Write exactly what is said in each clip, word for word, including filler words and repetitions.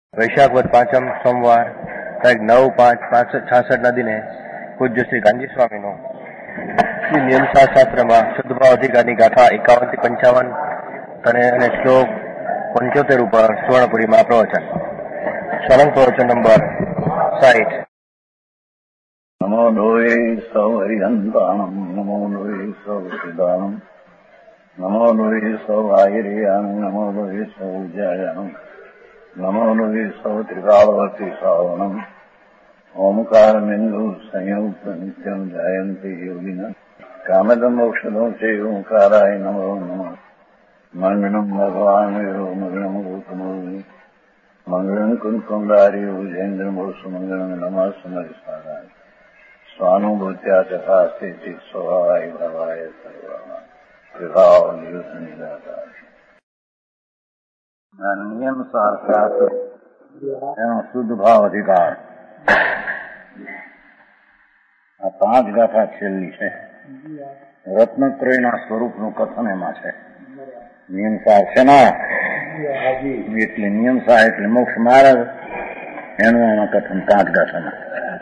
વૈશાખ વદ પાંચમ સોમવાર તારીખ નવ પાંચ પાંચ છાસઠ ના દિને પૂજ્ય શ્રી ગાંધી સ્વામીનો શ્રી નિયમશાસ્ત્ર શાસ્ત્રમાં શુદ્ધભાવ અધિકારની ગાથા એકાવન થી પંચાવન અને અને શ્લોક પંચોતેર ઉપર સુવર્ણપુરીમાં પ્રવચન. સરંગ પ્રવચન નંબર સાઠ. નમો લોહે સૌ હરિહંતાણમ નમો લોહે સૌ સિદ્ધાણમ નમો લોહે સૌ આયર્યાણમ નમો લોહે સૌ જયાણમ નમો લોહે સૌ ત્રિકાળવતી શ્રાવણમ ઓમકાર બિંદુ સંયુક્ત નિત્યમ જયંતિ યોગિના કામદમ મોક્ષદો છે ઓંકારાય નમો નમઃ. મંગળમ ભગવાન વિરો મંગળમ ગૌતમોની મંગળમ કુંકુંડારી ઉજેન્દ્ર મોક્ષ મંગળમ નમઃ સમરિસ્વાદાય સ્વાનુભૂત્યા તથા સ્થિતિ સ્વભાવાય ભાવાય સર્વમાં વિભાવ નિયુત નિરાકાર. નિયમ શાસ્ત્ર એનો શુદ્ધ ભાવ અધિકાર. આ પાંચ ગાથા છેલ્લી છે. રત્નત્રયના સ્વરૂપનું કથન એમાં છે. નિયમસાર છે ના એટલે નિયમસાર એટલે મોક્ષ માર્ગ એનું એમાં કથન પાંચ ગાથામાં.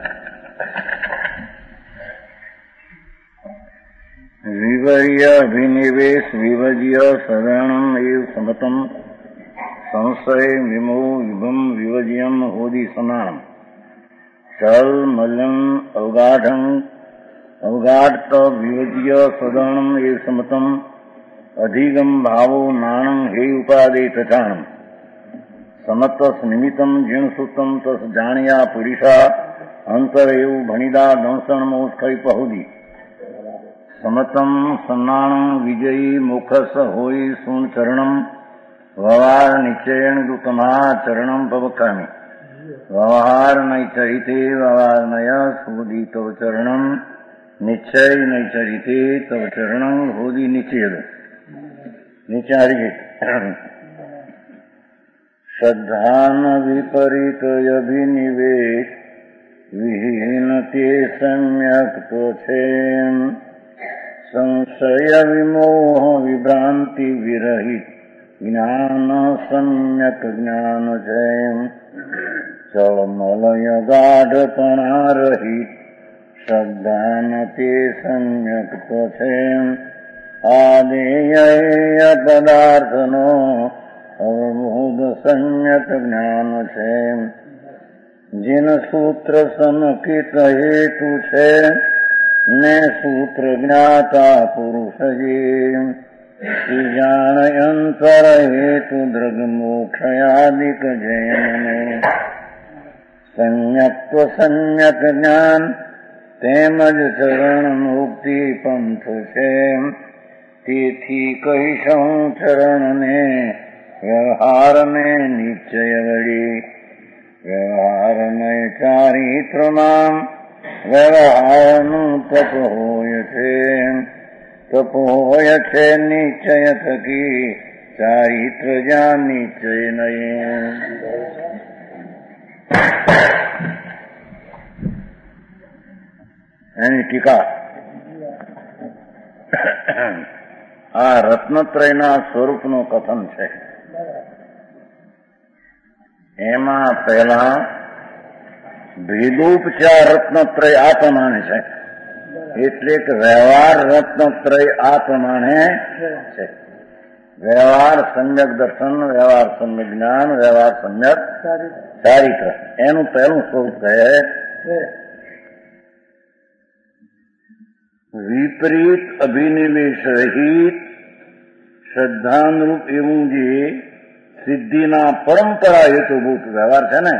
વિવર્ય અભિનિવેશ વિવજ્ય સદણમ એવ સમતમ સંશય વિમો વિભમ વિવજ્યમ હોદી સમાન ચલ મલમ અવગાઢં અવગાઢ વિવજ્ય સદણમ એવ સમતમ અધિગમ ભાવો નાણં હે ઉપાદે તથાણમ સમતસ નિમિત્તમ જીણસૂતમ તસ જાણ્યા પુરુષા અંતર એવું ભણિદા દંસણ મોક્ષઈ પહુદી સમતમ સન્નાણં વિજયી મુખસ હોય સુન ચરણમ વ્યવહાર નિશ્ચયણ દુઃખમા ચરણમ પવકામી વ્યવહાર નૈચરિતે વ્યવહાર નય સુદી તવ ચરણમ નિશ્ચય નૈચરિતે તવ ચરણમ હોદી નિશ્ચેદ નિચારી. શ્રદ્ધાન વિપરીત અભિનિવેશ વિહીન તે સમ્યક તો છે સંશય વિમોહ વિભ્રાંતિ વિરહિત જ્ઞાન સમ્યક જ્ઞાન છે ચળમલય ગાઢપણા રહિત શ્રદ્ધાન તે સમ્યક તો છે આદેય પદાર્થનો અવબોધ સમ્યક જ્ઞાન છે જીન સૂત્ર સમકિત હેતુ છે ને સૂત્ર જ્ઞાતા પુરુષ જે જાણ અંતર હેતુ દ્રગ મોક્ષયાદિક જૈનને સમ્યક્ત્વ સમ્યક જ્ઞાન તેમજ ચરણ મુક્તિ પંથ છે. તેથી કહીશું ચરણને વ્યવહારને નિશ્ચય વળી વ્યવહારને ચારિત્રમાં વ્યવહારનું તપ હોય છે. તપ હોય છે નિશ્ચય થકી ચારિત્ર જ્યાં નિશ્ચય નહીં. એની ટીકા આ રત્નત્રયના સ્વરૂપનું કથન છે. એમાં પહેલા ભેદોપચાર રત્નત્રય આ પ્રમાણે છે એટલે કે વ્યવહાર રત્નત્રય આ પ્રમાણે છે. વ્યવહાર સમ્યક દર્શન, વ્યવહાર સમ્યક જ્ઞાન, વ્યવહાર સમ્યક ચારિત્ર એનું પહેલું સ્વરૂપ કહે. વિપરીત અભિનિવેશ રહિત શ્રદ્ધાનુરૂપ એવું જે સિદ્ધિના પરંપરા હેતુભૂત વ્યવહાર છે ને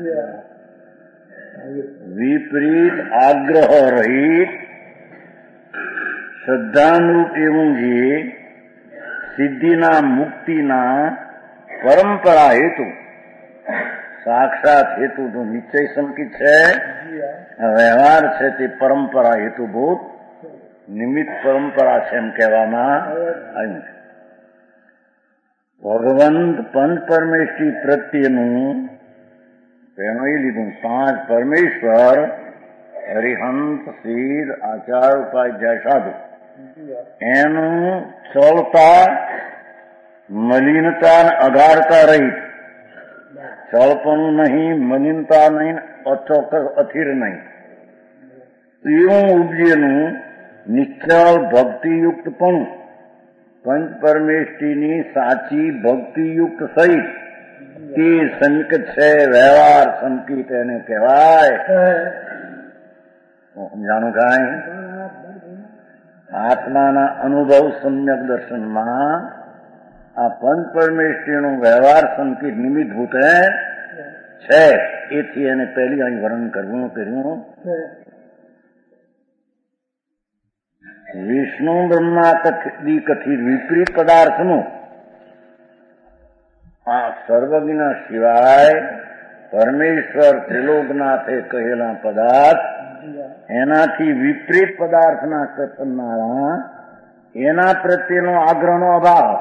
વિપરીત આગ્રહ રહિત શ્રદ્ધાનુરૂપ એવું જે સિદ્ધિના મુક્તિના પરંપરા હેતુ સાક્ષાત હેતુ તો નિશ્ચય સંકિત છે. વ્યવહાર છે તે પરંપરા હેતુભૂત નિમિત્ત પરંપરા છે એમ કહેવામાં આવ્યું છે. ભગવંત પંચ પરમેશ્વરી પ્રત્યેનું એનું એ લીધું. પાંચ પરમેશ્વર હરિહંત સિદ્ધ આચાર ઉપાધ્યાય સાધુ એનું ચલતા મલિનતા અગાડતા રહિત ચળપણું નહીં, મલિનતા નહીં, અચોક્કસ અથિર નહીં, એવું ઉપજેલું નિશ્ચળ ભક્તિયુક્ત પણ પંચ પરમેષ્ઠીની સાચી ભક્તિયુક્ત સહિત તે સંકિત છે, વ્યવહાર સંકિત એને કહેવાય. સમજાણું કાંઈ? આત્માના અનુભવ સમ્યક દર્શનમાં આ પંચ પરમેષ્ઠીનું વ્યવહાર સંકિત નિમિત્તભૂત છે. એથી એને પહેલી અહીં વર્ણન કરવું કર્યું. વિષ્ણુ બ્રહ્મા કથિત કથિત વિપરીત પદાર્થનું આ સર્વજ્ઞ સિવાય પરમેશ્વર ત્રિલોકનાથે કહેલા પદાર્થ એનાથી વિપરીત પદાર્થના કરનારા એના પ્રત્યેનો આગ્રહનો અભાવ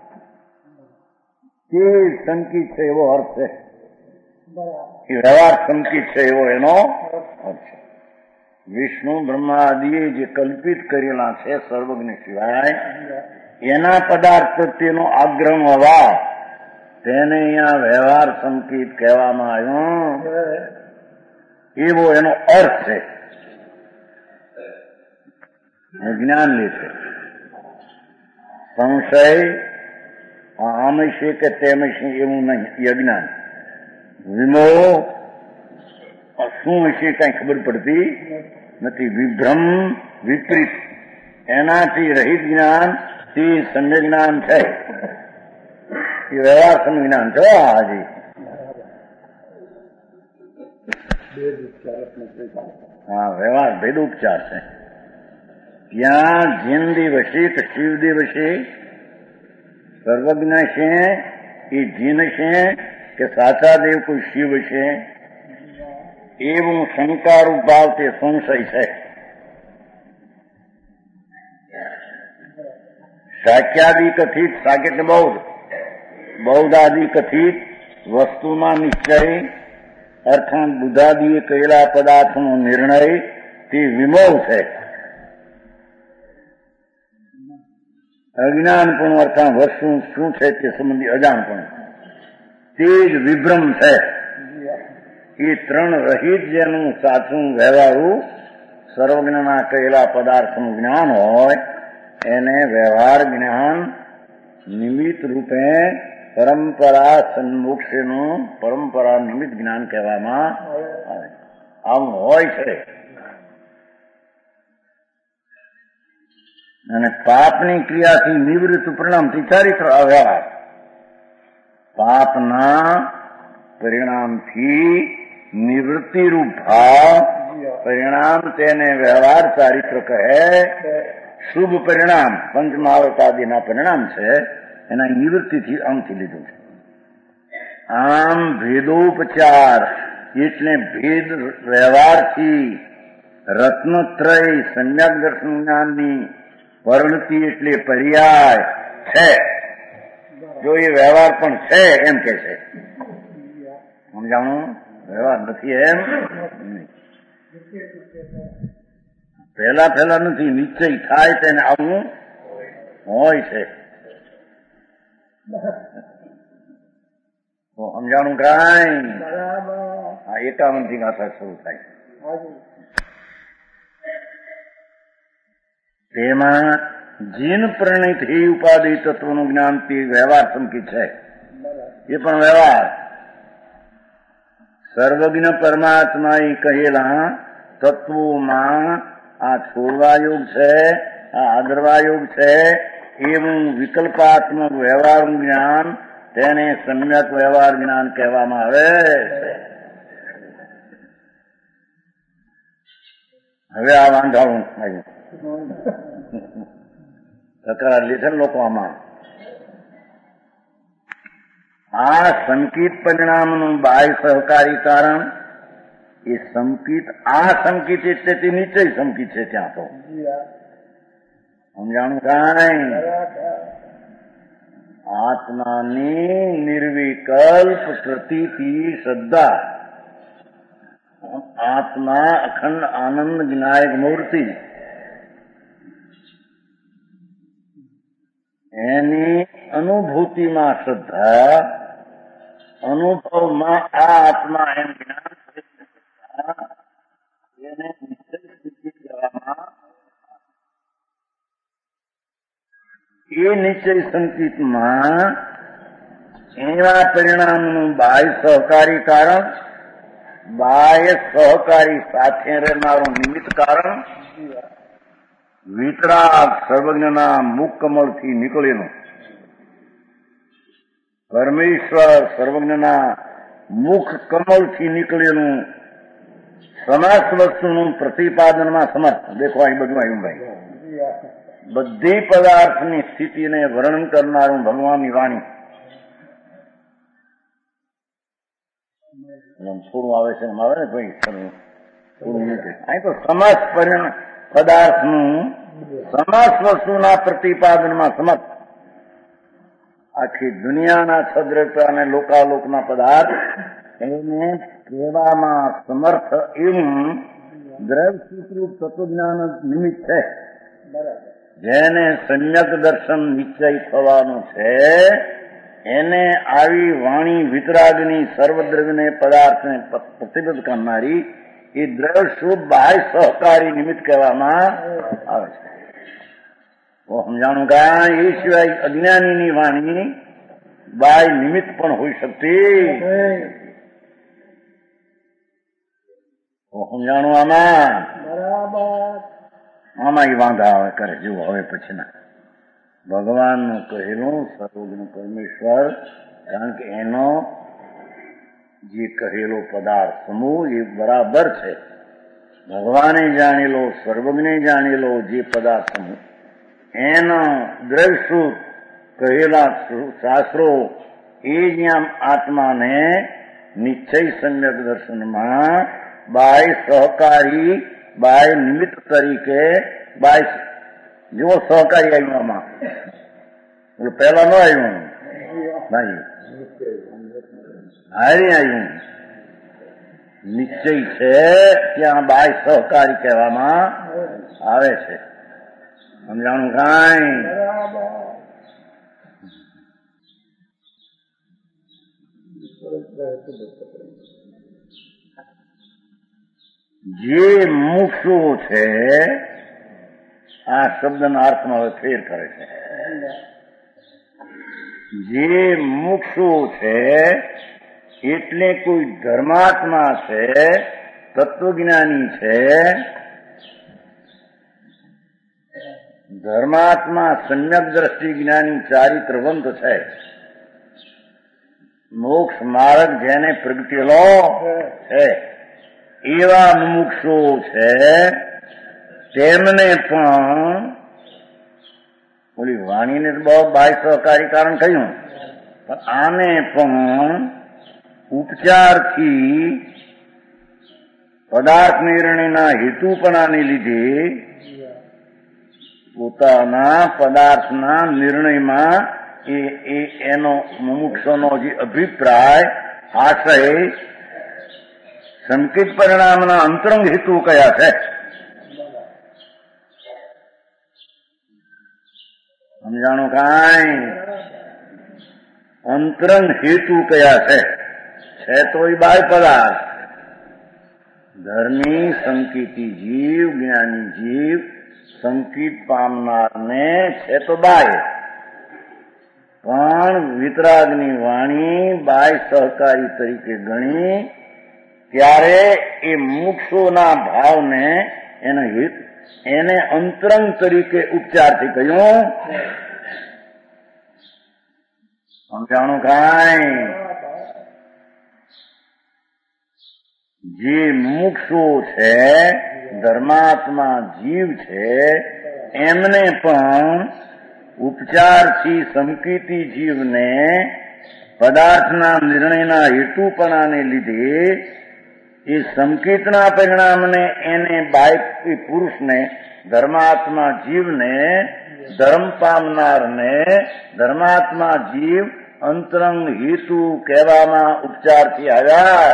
તે સંકિત છે એવો અર્થ છે. એ વ્યવહાર સંકિત છે એવો એનો અર્થ છે. વિષ્ણુ બ્રહ્માદિએ જે કલ્પિત કરેલા છે સર્વજ્ઞ સિવાય એના પદાર્થ પ્રત્યેનો આગ્રહનો અભાવ તેને અહીંયા વ્યવહાર સંકિત કહેવામાં આવ્યો એવો એનો અર્થ છે. જ્ઞાન લે છે. સંશય આમ છે કે તેમ છે એવું નહીં, એ અજ્ઞાન. વિમોહ શું વિશે કઈ ખબર પડતી નથી. વિભ્રમ વિપરીત એનાથી રહિત જ્ઞાન તે સમ્યક જ્ઞાન છે. એ વ્યવહાર સમ્યક જ્ઞાન છે. હાજી હા, વ્યવહાર ભેદ ઉપચાર છે. ત્યાં જીન દિવસે કે શિવ દિવસે સર્વજ્ઞ છે એ જીન છે કે સાચા દેવ કોઈ શિવ છે એવું શંકારૂપ ભાવ તે સંશય છે. શાક્યાદિ કથિત, શાક્ય એટલે બૌદ્ધ, બૌદ્ધાદિ કથિત વસ્તુમાં નિશ્ચય અર્થાત બુદ્ધાદિએ કહેલા પદાર્થનો નિર્ણય તે વિમોહ છે. અજ્ઞાનપણું અર્થાત વસ્તુ શું છે તે સંબંધી અજાણપણું તે જ વિભ્રમ છે. એ ત્રણ રહિત જેનું સાચું વ્યવહારું સર્વજ્ઞના કહેલા પદાર્થનું જ્ઞાન હોય એને વ્યવહાર જ્ઞાન નિમિત્ત રૂપે પરંપરા સન્મોક્ષનું પરંપરા નિમિત્ત જ્ઞાન કહેવામાં આવે. આમ હોય છે. અને પાપની ક્રિયાથી નિવૃત્ત પરિણામથી ચારિત્ર વ્યવહાર, પાપના પરિણામથી નિવૃત્તિરૂપ ભાવ પરિણામ તેને વ્યવહાર ચારિત્ર કહે. શુભ પરિણામ પંચમહાવતાદિના પરિણામ છે એના નિવૃત્તિથી અંગથી લીધું છે. આમ ભેદોપચાર એટલે ભેદ વ્યવહારથી રત્નત્રય સમ્યક દર્શન જ્ઞાનની પરિણતિ એટલે પર્યાય છે. જો એ વ્યવહાર પણ છે એમ કે છે. સમજાણું? વ્યવહાર નથી એમ પહેલા પહેલા નથી, નિશ્ચય થાય તેને આવું હોય છે. સમજાણું કાંઈ? આ એકાવન થી ગાથા શરૂ થાય. તેમાં જીન પ્રણિત હે ઉપાધિ તત્વનું જ્ઞાન તે વ્યવહાર સંકિત છે. એ પણ વ્યવહાર સર્વજ્ઞ પરમાત્મા એ કહેલા તત્વોમાં આ છોડવા યોગ છે, આ આદરવા યોગ છે એવું વિકલ્પાત્મક વ્યવહાર જ્ઞાન તેને સમ્યક વ્યવહાર જ્ઞાન કહેવામાં આવે છે. હવે આ વાંધાવું તકરાર લીધે લોકો આમાં આ સંકિત પરિણામનું બાહ્ય સહકારી કારણ એ સંકિત આ સંકિત એટલે તે નિશ્ચય સંકિત છે. ત્યાં તો સમજાણું કાંઈ? આત્માની નિર્વિકલ્પ પ્રતીતિ શ્રદ્ધા, આત્મા અખંડ આનંદ વિનાયક મૂર્તિ એની અનુભૂતિમાં શ્રદ્ધા અનુભવમાં આ આત્મા એમ જ્ઞાન એને નિશ્ચય સ્થિતિ કહેવામાં. એ નિશ્ચય સંકિતમાં એવા પરિણામનું બાહ્ય સહકારી કારણ, બાહ્ય સહકારી સાથે રહેનારું નિમિત્ત કારણ, વિતરાગ સર્વજ્ઞના મુખ કમળથી નીકળેલું, પરમેશ્વર સર્વજ્ઞના મુખ કમળથી નીકળેલું સમસ્ત વસ્તુનું પ્રતિપાદનમાં સમર્થ. દેખો અહીં બધું આવ્યું ભાઈ. બધી પદાર્થની સ્થિતિને વર્ણન કરનારું ભગવાનની વાણી. થોડું આવે છે એમ આવે ને ભાઈ, થોડું નથી. અહીં તો સમસ્ત પદાર્થનું સમસ્ત વસ્તુના પ્રતિપાદનમાં સમર્થ. આખી દુનિયાના છદ્રતા અને લોકાલોકના પદાર્થ એને કહેવામાં સમર્થ એવું દ્રવ્યસ્વરૂપ તત્વજ્ઞાન નિમિત્ત છે. જેને સમ્યક દર્શન નિશ્ચય થવાનું છે એને આવી વાણી વિતરાગની સર્વદ્રવ્યને પદાર્થને પ્રતિબદ્ધ કરનારી એ દ્રવ્યસ્વરૂપ બાહ્ય સહકારી નિમિત્ત કહેવામાં આવે છે. સમજાણું કા એ સિવાય અજ્ઞાનીની વાણી બાહ્ય નિમિત્ત પણ હોઈ શકતી. સમજાણું આમાં આમાં એ વાંધા આવે કરે. જુઓ હવે પછી ના ભગવાનનું કહેલું સર્વજ્ઞ પરમેશ્વર, કારણ કે એનો જે કહેલો પદાર્થ સમૂહ એ બરાબર છે. ભગવાને જાણેલો, સર્વજ્ઞે જાણેલો જે પદાર્થ સમૂહ એનો દ્રવ્યસ્વરૂપ કહેલા શાસ્ત્રો એ જ્યાં આત્માને નિશ્ચય સમ્યક દર્શનમાં બાહ્ય સહકારી, બાહ્ય નિમિત્ત તરીકે બાહ્ય જેવો સહકારી આવ્યું આમાં. પહેલા ન આવ્યું ભાઈ, હારી આવ્યું. નિશ્ચય છે ત્યાં બાહ્ય સહકારી કહેવામાં આવે છે. સમજાણું કાંઈ? જે મુક્ષુ છે, આ શબ્દના અર્થમાં હવે ફેર કરે છે. જે મુક્ષુ છે એટલે કોઈ ધર્માત્મા છે, તત્વજ્ઞાની છે. ધર્માત્મા સમ્યક દ્રષ્ટિ જ્ઞાની ચારિત્રવંત છે. મોક્ષ માર્ગ જેને પ્રગટેલો છે એવા મુમુક્ષુ છે. તેમને પણ ઓલી વાણીને તો બહુ બાહ્ય સહકારી કારણ કહ્યું, પણ આને પણ ઉપચારથી પદાર્થ નિર્ણયના હેતુપણાને લીધે પોતાના પદાર્થના નિર્ણયમાં એ એ એનો મુમુક્ષુનો જે અભિપ્રાય, આશય, સંકિત પરિણામના અંતરંગ હેતુ કયા છે સમજાણું કાંઈ? અંતરંગ હેતુ કયા છે? છે તો એ બાહ્ય પદાર્થ. ધર્મી સંકિતી જીવ, જ્ઞાની જીવ, સંકિત પામનારને છે તો બાહ્ય. પણ વિતરાગની વાણી બાહ્ય સહકારી તરીકે ગણી ત્યારે એ મુક્ષોના ભાવને એનો હિત એને અંતરંગ તરીકે ઉપચારથી કહ્યું. સમજાણું કાંઈ? જે મુક્ષો છે, ધર્માત્મા જીવ છે, એમને પણ ઉપચારથી સંકિતી જીવને પદાર્થના નિર્ણયના હેતુપણાને લીધે એ સંકિતના પરિણામને એને બાહ્ય પુરુષને, ધર્માત્મા જીવને, ધર્મ પામનારને ધર્માત્મા જીવ અંતરંગ હેતુ કહેવામાં ઉપચારથી આવ્યા.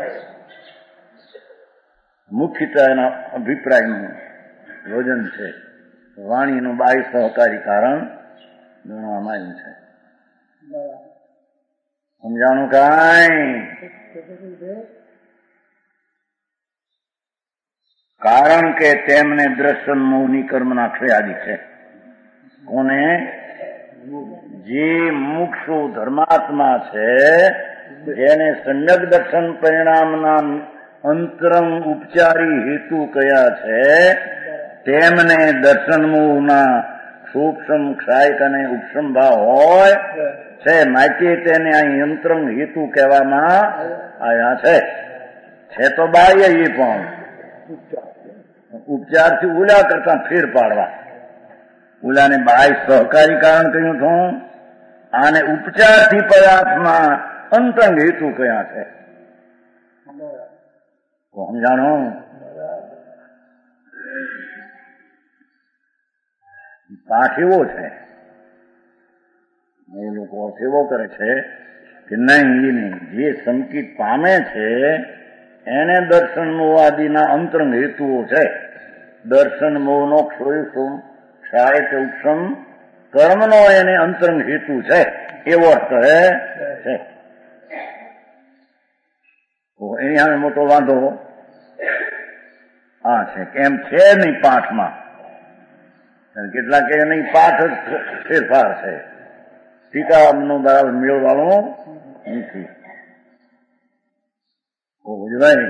મુખ્યતઃ એના અભિપ્રાયનું વજન છે. વાણીનું બાહ્ય સહકારી કારણ ગણવામાં આવ્યું છે. સમજાણું કાંઈ? કારણ કે તેમને દ્રશન મોહની કર્મના ક્ષયાદિ છે. કોને? જે મુક્ષુ ધર્માત્મા છે, જેને સમ્યક દર્શન પરિણામના અંતરંગ ઉપચારી હેતુ કયા છે, તેમને દર્શન મોહના સૂક્ષ્મ ક્ષાયક અને ઉપસમ ભાવ હોય છે, માટે તેને અહીં અંતરંગ હેતુ કહેવામાં આવ્યા છે. છે તો બાહ્ય એ પણ ઉપચારથી ઉલા કરતા ફેર પાડવા. ઉલાને બાહ્ય સહકારી કારણ કહ્યું છું, આને ઉપચારથી પદાર્થમાં અંતરંગ હેતુ કયા છે. સમજાણો? પાઠ એવો છે, એ લોકો અર્થ એવો કરે છે કે નહીં, એ નહીં, જે સંકિત પામે છે એને દર્શન મોહ આદિના અંતરંગ હેતુઓ છે. દર્શન મોહનો ક્ષય કે ઉપસમ કર્મનો એને અંતરંગ હેતુ છે, એવો અર્થ કહે છે. એની સામે મોટો વાંધો આ છે કે એમ છે નહીં પાઠમાં. કેટલાક એ નહીં, પાઠ જ ફેરફાર છે, ટીકાનો બરાબર મેળવાનો નથી. બુજવાય?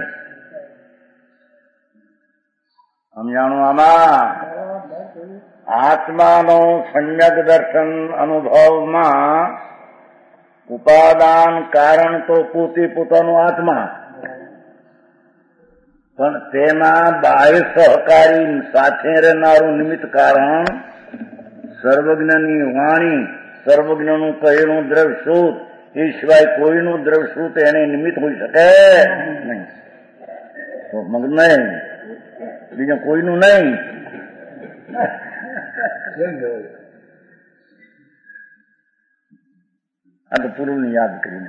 સમજાણું? આમાં આત્માનો સમ્યક દર્શન અનુભવમાં ઉપાદાન કારણ તો પોતે પોતાનો આત્મા, પણ તેમાં બાહ્ય સહકારી સાથે રહેનારું નિમિત્ત કારણ સર્વજ્ઞની વાણી, સર્વજ્ઞનું કહેલું દ્રવ્યશ્રુત, એ સિવાય કોઈનું દ્રવ્યશ્રુત એને નિમિત્ત હોઈ શકે નહીં. તો મગ નહીં, બીજા કોઈનું નહીં. આ તો પૂર્વની યાદ કરીને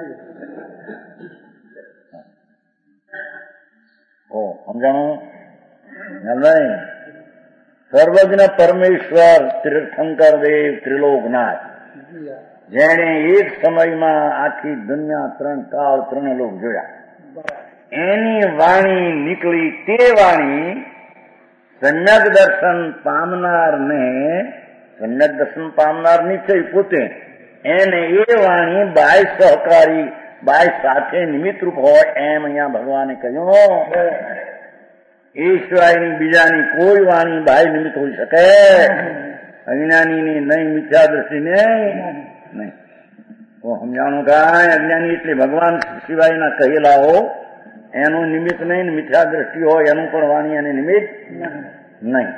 સમજાણું? નહીં, સર્વજ્ઞ પરમેશ્વર તીર્થંકર દેવ ત્રિલોકનાથ, જેણે એક સમયમાં આખી દુનિયા ત્રણ કાળ ત્રણ લોક જોયા, એની વાણી નીકળી. તે વાણી સમ્યક દર્શન પામનારને, સમ્યક દર્શન પામનાર નિશ્ચય પોતે, એને એ વાણી બાહ્ય સહકારી, બાહ્ય સાથે નિમિત્તરૂપ હોય એમ અહીંયા ભગવાને કહ્યું. એ સિવાયની બીજાની કોઈ વાણી બાહ્ય નિમિત્ત હોઈ શકે અજ્ઞાનીની નહીં, મિથ્યા દ્રષ્ટિને નહીં. તો સમજાણું કાંઈ? અજ્ઞાની એટલે ભગવાન સિવાયના કહેલાઓ એનું નિમિત્ત નહીં, મિથ્યા દ્રષ્ટિ હોય એનું પણ વાણી અને નિમિત્ત નહીં.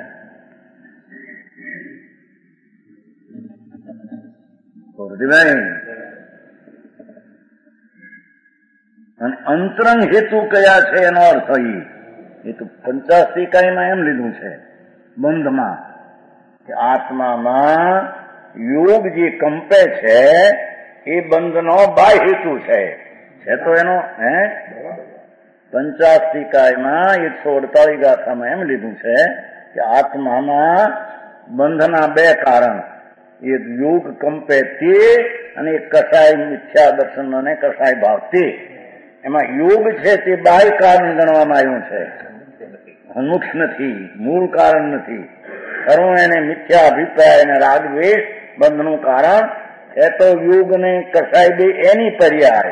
અને અંતરંગ હેતુ કયા છે એનો અર્થ એ તો પંચાસ્તિકાયમાં એમ લીધું છે બંધમાં, કે આત્મામાં યોગ જે કંપે છે એ બંધનો બાહ્ય હેતુ છે. છે તો એનો હે પંચાસ્તિકાયમાં એકસો અડતાલીસ ગાથામાં એમ લીધું છે કે આત્મામાં બંધના બે કારણ, એક યોગ કંપે તે અને એક કસાય મિથ્યા દર્શન અને કસાય ભાવ તે. એમાં યોગ છે તે બાહ્ય કારણ ગણવામાં આવ્યું છે, મુખ્ય નથી, મૂળ કારણ નથી. ખરું એને મિથ્યા અભિપ્રાય અને રાગદ્વેષ બંધનું કારણ છે. તો યોગ ને કસાય બે એની પર્યાય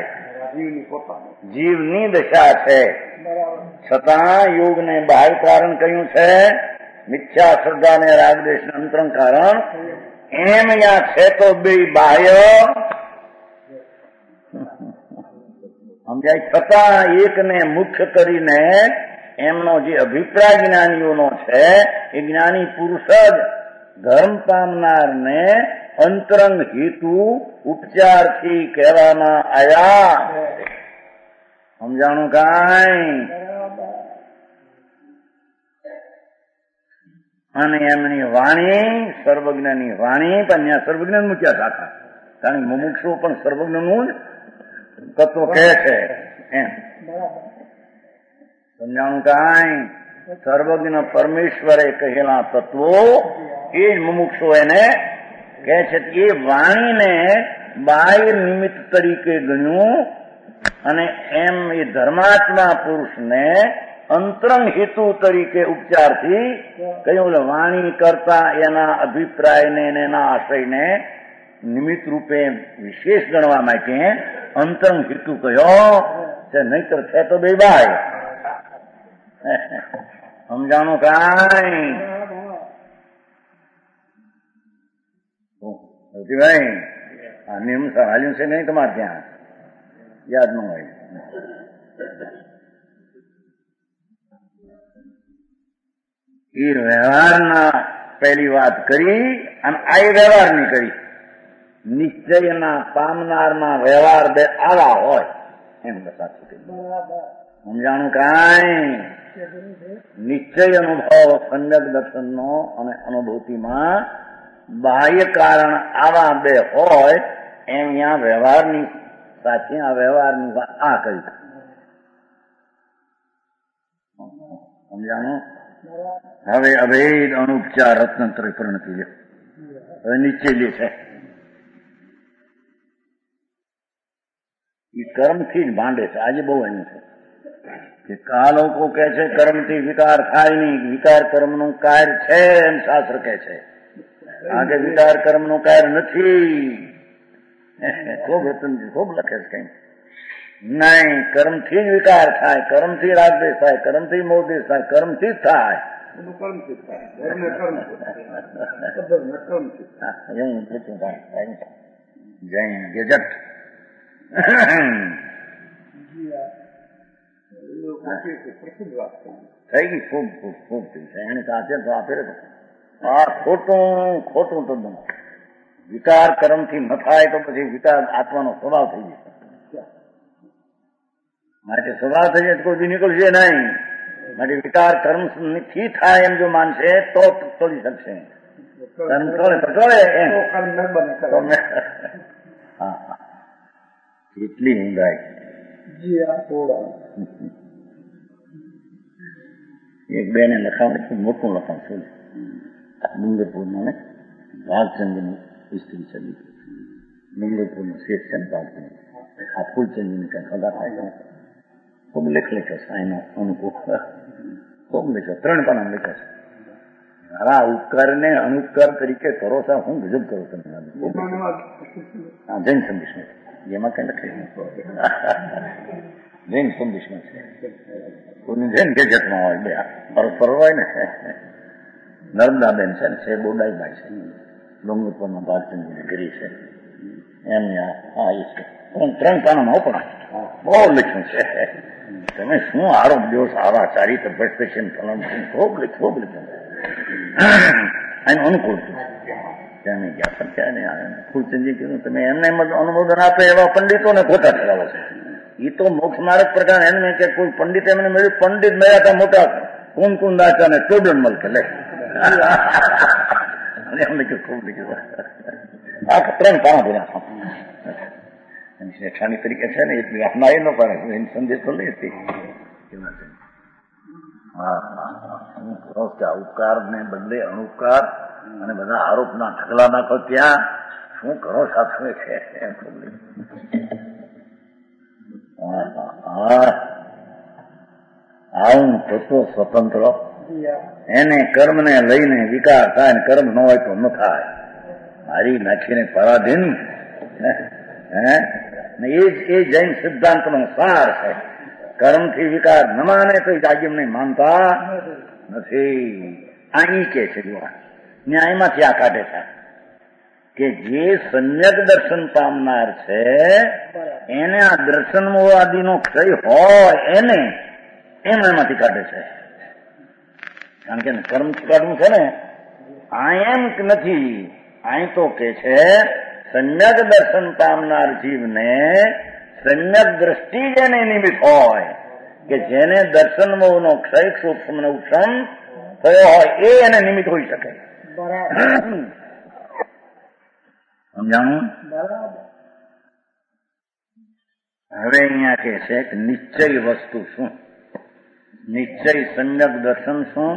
જીવની દશા છે, છતાં યોગ ને બાહ્ય કારણ કહ્યું છે, મિથ્યા શ્રદ્ધા ને રાગદ્વેષ અંતરંગ કારણ એમ અહીંયા છે. તો બે બાહ્ય સમજાય, છતાં એકને મુખ્ય કરીને એમનો જે અભિપ્રાય જ્ઞાનીઓનો છે એ જ્ઞાની પુરુષ જ ધર્મ પામનારને અંતરંગ હેતુ ઉપચારથી કહેવામાં આવ્યા. સમજાણું કાંઈ? અને એમની વાણી સર્વજ્ઞની વાણી, પણ ત્યાં સર્વજ્ઞ મૂક્યા શાખા, કારણ કે મુમુક્ષુ પણ સર્વજ્ઞનું જ તત્વ કહે છે એમ. સમજાણું કાંઈ? સર્વજ્ઞ પરમેશ્વરે કહેલા તત્વો એ જ મુમુક્ષુ એને કહે છે. એ વાણીને બાહ્ય નિમિત્ત તરીકે ગણ્યું અને એમ એ ધર્માત્મા પુરુષને અંતરંગ હેતુ તરીકે ઉપચારથી કહ્યું વાણી કરતા એના અભિપ્રાયને એના આશયને નિમિત્ત રૂપે વિશેષ ગણવા માટે અંતરંગ હેતુ કયો છે, નહીતર છે તો બે બાય સમજાણું કાંઈ ભાઈ આ નિયમ હાલ્યું છે નહીં તમારે ત્યાં યાદ ન હોય. એ વ્યવહારના પહેલી વાત કરી અને આ વ્યવહારની કરી. નિશ્ચયના પામનારના વ્યવહાર બે આવા હોય એમ સાચું સમજાણું કાંઈ. નિશ્ચય અનુભવ સમ્યક દર્શનનો અને અનુભૂતિમાં બાહ્ય કારણ આવા બે હોય એમ અહીંયા વ્યવહારની સાચી આ વ્યવહારની વાત આ કરી સમજાણું. હવે અભેદ અનુપચાર રત્નત્ર પરિણતિ છે. હવે નીચે જે છે એ કર્મથી જ માંડે છે. આજે બહુ એનું છે કે કા લોકો કહે છે કર્મથી વિકાર થાય નહીં, વિકાર કર્મનું કાર્ય છે એમ શાસ્ત્ર કહે છે. આજે વિકાર કર્મનું કાર્ય નથી. ખૂબ રતનજી ખૂબ લખે છે કઈ નહીં. કર્મથી જ વિકાર થાય, કર્મથી રાગદેશ થાય, કર્મથી મોહદેશ થાય, કર્મથી જ થાય. જૈન ગેજટ થઈ ગઈ ખૂબ ખૂબ ખૂબ થઈ છે. એની સાથે તો આપે આ ખોટું ખોટું તદ્દન. વિકાર કર્મથી ન થાય તો પછી વિકાર આત્માનો સ્વભાવ થઈ જશે. માટે સ્વભાવ થઈ જાય તો કોઈ નીકળશે નહીં. માટે વિકાર કર્મથી થાય એમ જો માનશે તો તોડી શકશે. કર્મ તોડે તો તોડે એમ. હા હા એટલી ઊંડાઈ. એક બેને લખાણ મોટું લખાણ છે ડુંગરપુરનું ને ભાગચંદની સ્ત્રી છે. ડુંગરપુરનો શેઠ છે ને ભાગચંદ. આ ફૂલચંદની કઈ ખબર થાય છે. ખૂબ લેખ લેખે છે એનો અનુકૂળ ખૂબ લેખે ત્રણ પાના લેખે છે. આ ઉપકાર ને અનુપકાર તરીકે કરો છો હું ગજબ કરો તમે. હા જૈન સંદેશમાં જેમાં કઈ લખે જૈન સંદેશમાં છે. કોઈની જૈન ગેજેટમાં હોય બે પરસ્પર હોય ને. નર્મદાબેન છે ને છે બોડાઈબાઈ છે ડુંગરપુરમાં ભાગચંદની ગીરી છે એમની આ એ છે ત્રણ પાનામાં પણ બહુ લખ્યું છે. તમે શું આરોપ દો આવા ચારિત્ર ભ્રષ્ટેશન ફલન ખૂબ ખૂબ લખ્યું એનું અનુકૂળ ત્યાં ગયા પણ ત્યાં ને ફૂલચંદજી કીધું તમે એમને અનુમોદન આપે એવા પંડિતોને ખોટા ઠરાવો છે. એ તો મોક્ષ માર્ગ પ્રકાર એમને કે કોઈ પંડિત એમને મળ્યું પંડિત મળ્યા હતા મોટા કુંકુંદાચા ને ટોડન મલ કે લે એમને કે ખૂબ લીધું આ ત્રણ પાણા ભર્યા શેઠાણી તરીકે છે ને એટલી આપના એ ન પડે એની સંદેશ તો લઈ હતી. ઉપકાર ને બદલે અનુપકાર અને બધા આરોપના ઢગલા નાખો ત્યાં શું કરો સાથે છે. આવું તત્વ સ્વતંત્ર એને કર્મ ને લઈને વિકાર થાય ને કર્મ ન હોય તો ન થાય. મારી નાખીને પરાધીન હે એ જ એ જૈન સિદ્ધાંત નો સાર છે. કર્મથી વિકાર ન માને તો જાગીમ નહીં માનતા નથી. અહીં કે છે ન્યાયમાંથી આ કાઢે છે કે જે સમ્યક દર્શન પામનાર છે એને આ દર્શનવાદીનો ક્ષય હોય એને એમ એમાંથી કાઢે છે. કારણ કે કર્મ કાઢવું છે ને આ એમ નથી. અહીં તો કે છે સમ્યક દર્શન પામનાર જીવને સમ્યક દ્રષ્ટિ જેને નિમિત્ત હોય કે જેને દર્શન મોહનો ક્ષય સૂક્ષ્મ ઉપશમ થયો હોય એ એને નિમિત્ત હોઈ શકે. સમજાણું. હવે અહીંયા કે છે કે નિશ્ચય વસ્તુ શું, નિશ્ચય સમ્યક દર્શન શું,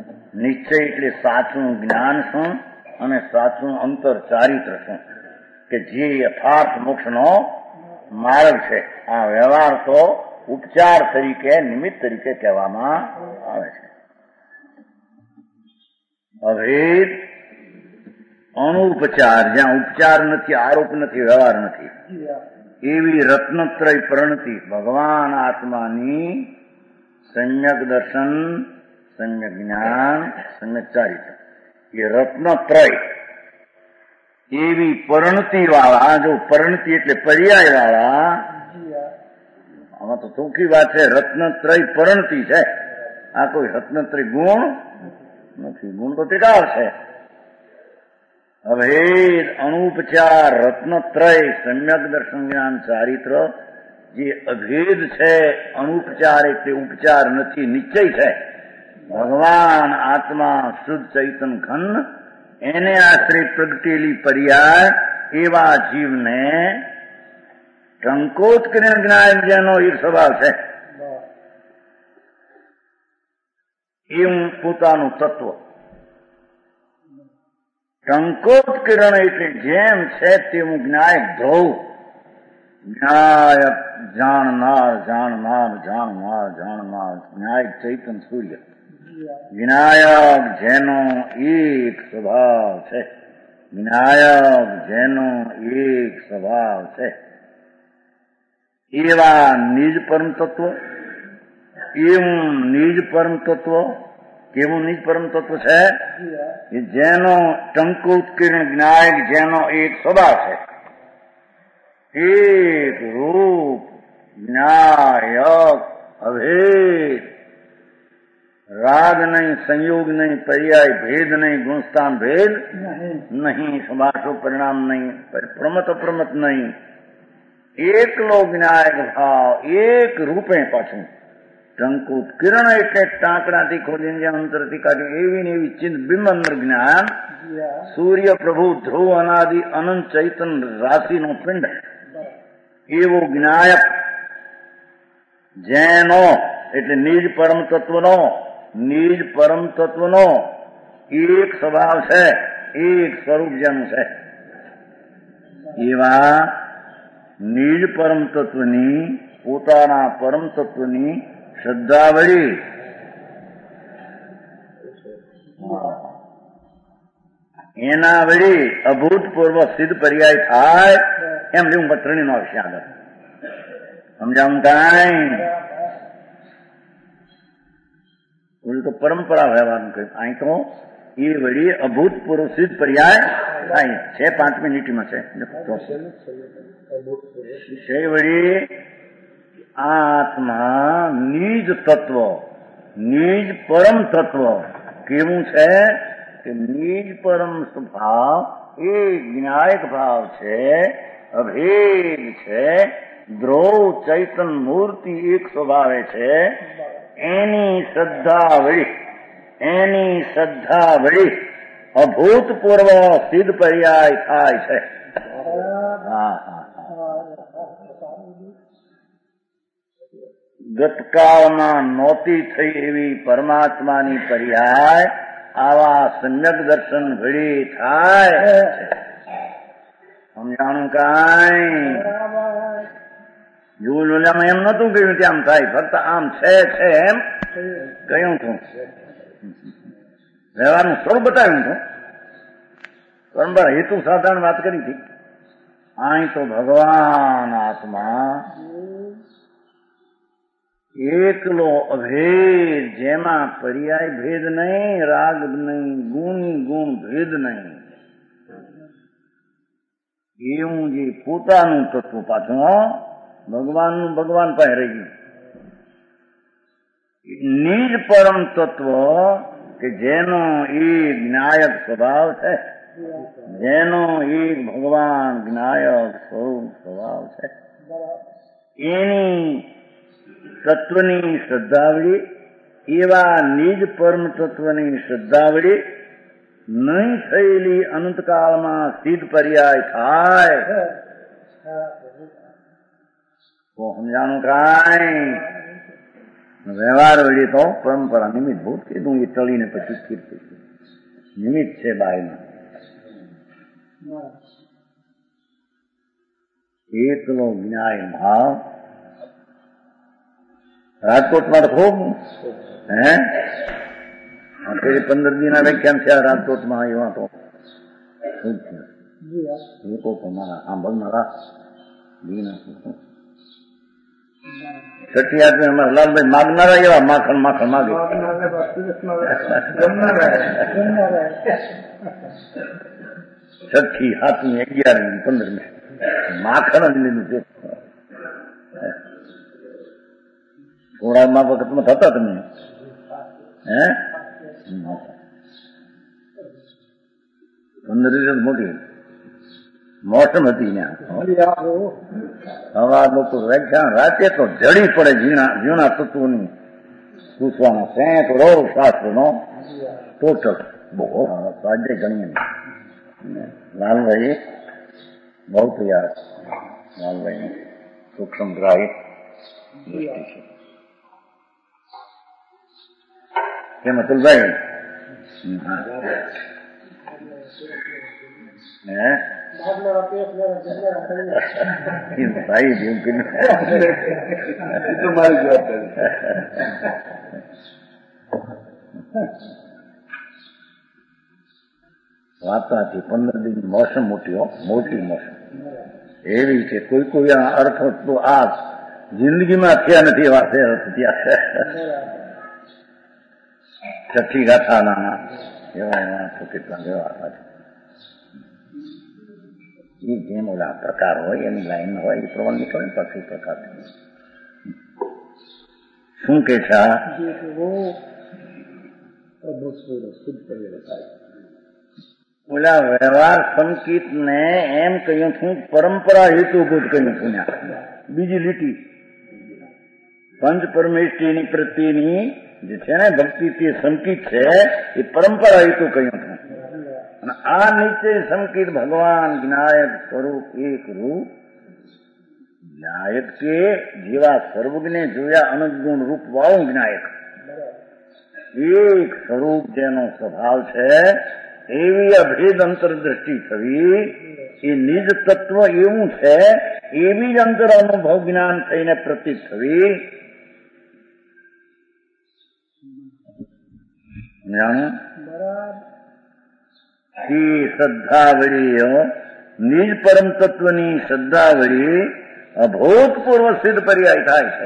નિશ્ચય એટલે સાચું જ્ઞાન શું અને સાચું અંતર ચારિત્ર શું. કે જે યથાર્થ મોક્ષનો માર્ગ છે. આ વ્યવહાર તો ઉપચાર તરીકે, નિમિત્ત તરીકે કહેવામાં આવે છે. અભેદ અણુપચાર, જ્યાં ઉપચાર નથી, આરોપ નથી, વ્યવહાર નથી, એવી રત્નત્રય પરિણતિ ભગવાન આત્માની સમ્યક દર્શન, સમ્યક જ્ઞાન, સમ્યક ચારિત્ર, એ રત્નત્રય એવી પરિણતિ વાળા, જો પરિણતિ એટલે પર્યાય વાળા, આમાં તો ચોખ્ખી વાત છે, રત્નત્રય પરિણતિ છે. આ કોઈ રત્નત્રય ગુણ નથી, ગુણ તો ત્રિકાળ છે. અભેદ અણુપચાર રત્નત્રય સમ્યક દર્શન જ્ઞાન ચારિત્ર, જે અભેદ છે, અણુપચાર એટલે ઉપચાર નથી, નિશ્ચય છે. ભગવાન આત્મા શુદ્ધ ચૈતન ખંડ, એને આશ્રય પ્રગટેલી પર્યાય એવા જીવને ટંકોત્કીર્ણ જ્ઞાન જેનો એક સ્વભાવ છે, એવું પોતાનું તત્વ. ટંકોત્કીર્ણ એટલે જેમ છે તેવું જ્ઞાયક ધ્રુવ, જ્ઞાયક જાણનાર, જાણનાર, જાણનાર, જાણનાર, જ્ઞાયક ચૈતન સૂર્ય, વિનાયક જેનો એક સ્વભાવ છે, વિનાયક જેનો એક સ્વભાવ છે, એવા નિજ પરમ તત્વ. એવું નિજ પરમ તત્વ, કેવું નિજ પરમ તત્વ છે? જેનો ટંકોત્કીર્ણ જ્ઞાયક જેનો એક સ્વભાવ છે, એક રૂપ, જ્ઞાયક, અભેદ, રાગ નહીં, સંયોગ નહીં, પર્યાય ભેદ નહીં, ગુણસ્થાન ભેદ નહીં, સમાસો પરિણામ નહીં, પ્રમત અપ્રમત નહીં, એકલો જ્ઞાયક ભાવ, એક રૂપે પાછું. ટંકોત્કીર્ણ એટલે ટાંકડાથી ખોદીને જે અંતરથી કાઢ્યું એવી ને એવી ચિંત બિંબ અંદર જ્ઞાન, સૂર્ય પ્રભુ ધ્રુવ અનાદિ અનંત ચૈતન રાશિનો પિંડ, એવો જ્ઞાયક જેનો એટલે નિજ પરમ તત્વનો, નિજ પરમ તત્વનો એક સ્વભાવ છે, એક સ્વરૂપ જેનું છે, એવા નિજ પરમ તત્વની, પોતાના પરમ તત્વની શ્રદ્ધા વળી એના વળી અભૂતપૂર્વ સિદ્ધ પર્યાય થાય એમ લેવું પત્રણી નો વિષય આગળ સમજાવું કાંઈ. ઓલું તો પરંપરા વ્યવહારનું કહ્યું, અહીં તો એ વળી અભૂતપૂર્વ સિદ્ધ પર્યાય થાય છે. પાંચ મિનિટમાં છે છે વળી આત્મા નિજ તત્વ, નિજ પરમ તત્વ કેવું છે કે નિજ પરમ સ્વભાવ એ જ્ઞાયક ભાવ છે, અભેદ છે, ધ્રુવ ચૈતન મૂર્તિ એક સ્વભાવે છે. એની શ્રદ્ધા વળી, એની શ્રદ્ધા વળી અભૂતપૂર્વ સિદ્ધ પર્યાય થાય છે. હા હા ગતકાળમાં નહોતી થઈ એવી પરમાત્માની પર્યાય આવા સમ્યક દર્શન વળી થાય. સમજાણું કાંઈ? જોલામાં એમ નતું કહ્યું કે આમ થાય, ફક્ત આમ છે છે એમ કહ્યું છું. વ્યવહારનું સ્વરૂપ બતાવ્યું છું, પરંપરા હેતુ સાધારણ વાત કરી હતી. અહીં તો ભગવાન આત્મા એકલો અભેદ, જેમાં પર્યાય ભેદ નહીં, રાગ નહીં, ગુણ ગુણ ભેદ નહીં, એવું જે પોતાનું તત્વ પાછું ભગવાનનું ભગવાન પાસે રહી ગયું. નિજ પરમ તત્વ કે જેનો એક જ્ઞાયક સ્વભાવ છે, જેનો એક ભગવાન જ્ઞાયક સ્વરૂપ સ્વભાવ છે, એની તત્વની શ્રદ્ધાવળી, એવા નિજ પરમ તત્વની શ્રદ્ધાવળી નહીં થયેલી અનંતકાળમાં સિદ્ધ પર્યાય થાય. તો સમજાણું કાંઈ? વ્યવહાર વળી તો પરંપરા નિમિત્ત ભૂત કીધું, એ ટળીને પછી સ્થિર થઈ ગયું. નિમિત્ત છે બાયનું. એકલો જ્ઞાય ભાવ રાજકોટમાં તો ખૂબ હે પંદર દિના વ્યાખ્યાન થયા રાજકોટમાં એવા તો ખૂબ થયા લોકો તો મારા સાંભળનારા છઠ્ઠી આદમી અમારા લાલભાઈ માગનારા એવા માખણ માખણ માગે છઠ્ઠી સાતમી અગિયારમી પંદરમી માખણ જ લીધું છે. થોડા વખતમાં થતા તમે હે પંદર દિવસ મોટી મોસમ હતી હવા લોકો વ્યાખ્યાન રાતે તો જડી પડે ઝીણા ઝીણા તત્વોની પૂછવાના સેંકડો શાસ્ત્ર નો ટોટલ બહુ સ્વાધ્યાય ગણીએ. લાલભાઈ બહુ તૈયાર લાલભાઈ સૂક્ષ્મ ગ્રાહી દૃષ્ટિ છે. કેમ અતુલભાઈ હે ભાઈ જેમ મારી જવાબદારી વાર્તાથી પંદર દિન મોસમ મોટી હો મોટી મોસમ એવી છે. કોઈ કોઈ અર્થ તો આ જિંદગીમાં થયા નથી એવા અર્થ થયા. છઠ્ઠી ગાથાના એવા એવા તો કેટલા એવા એ જેમ ઓલા પ્રકાર હોય એની લાઈન હોય એ પ્રમાણે નીકળે પછી પ્રકાર શું કે છે ઓલા વ્યવહાર સંકિત ને એમ કહ્યું છું પરંપરા હેતુભૂત કહ્યું છું. બીજી લીટી પંચ પરમેષ્ઠીની પ્રત્યેની જે છે ને ભક્તિ તે સંકિત છે એ પરંપરા હેતુ કહ્યું છું. અને આ નીચે સંકિત ભગવાન જ્ઞાયક સ્વરૂપ એક રૂપ જ્ઞાયક કે જેવા સર્વજ્ઞે જોયા અનંત ગુણ રૂપ વાળું જ્ઞાયક એક સ્વરૂપ જેનો સ્વભાવ છે એવી અભેદ અંતરદ્રષ્ટિ થવી એ નિજ તત્વ એવું છે એવી જ અંતર અનુભવ જ્ઞાન થઈને પ્રતીત થવી. એ શ્રદ્ધાવળી નિજ પરમ તત્વની શ્રદ્ધાવળી અભૂતપૂર્વ સિદ્ધ પર્યાય થાય છે.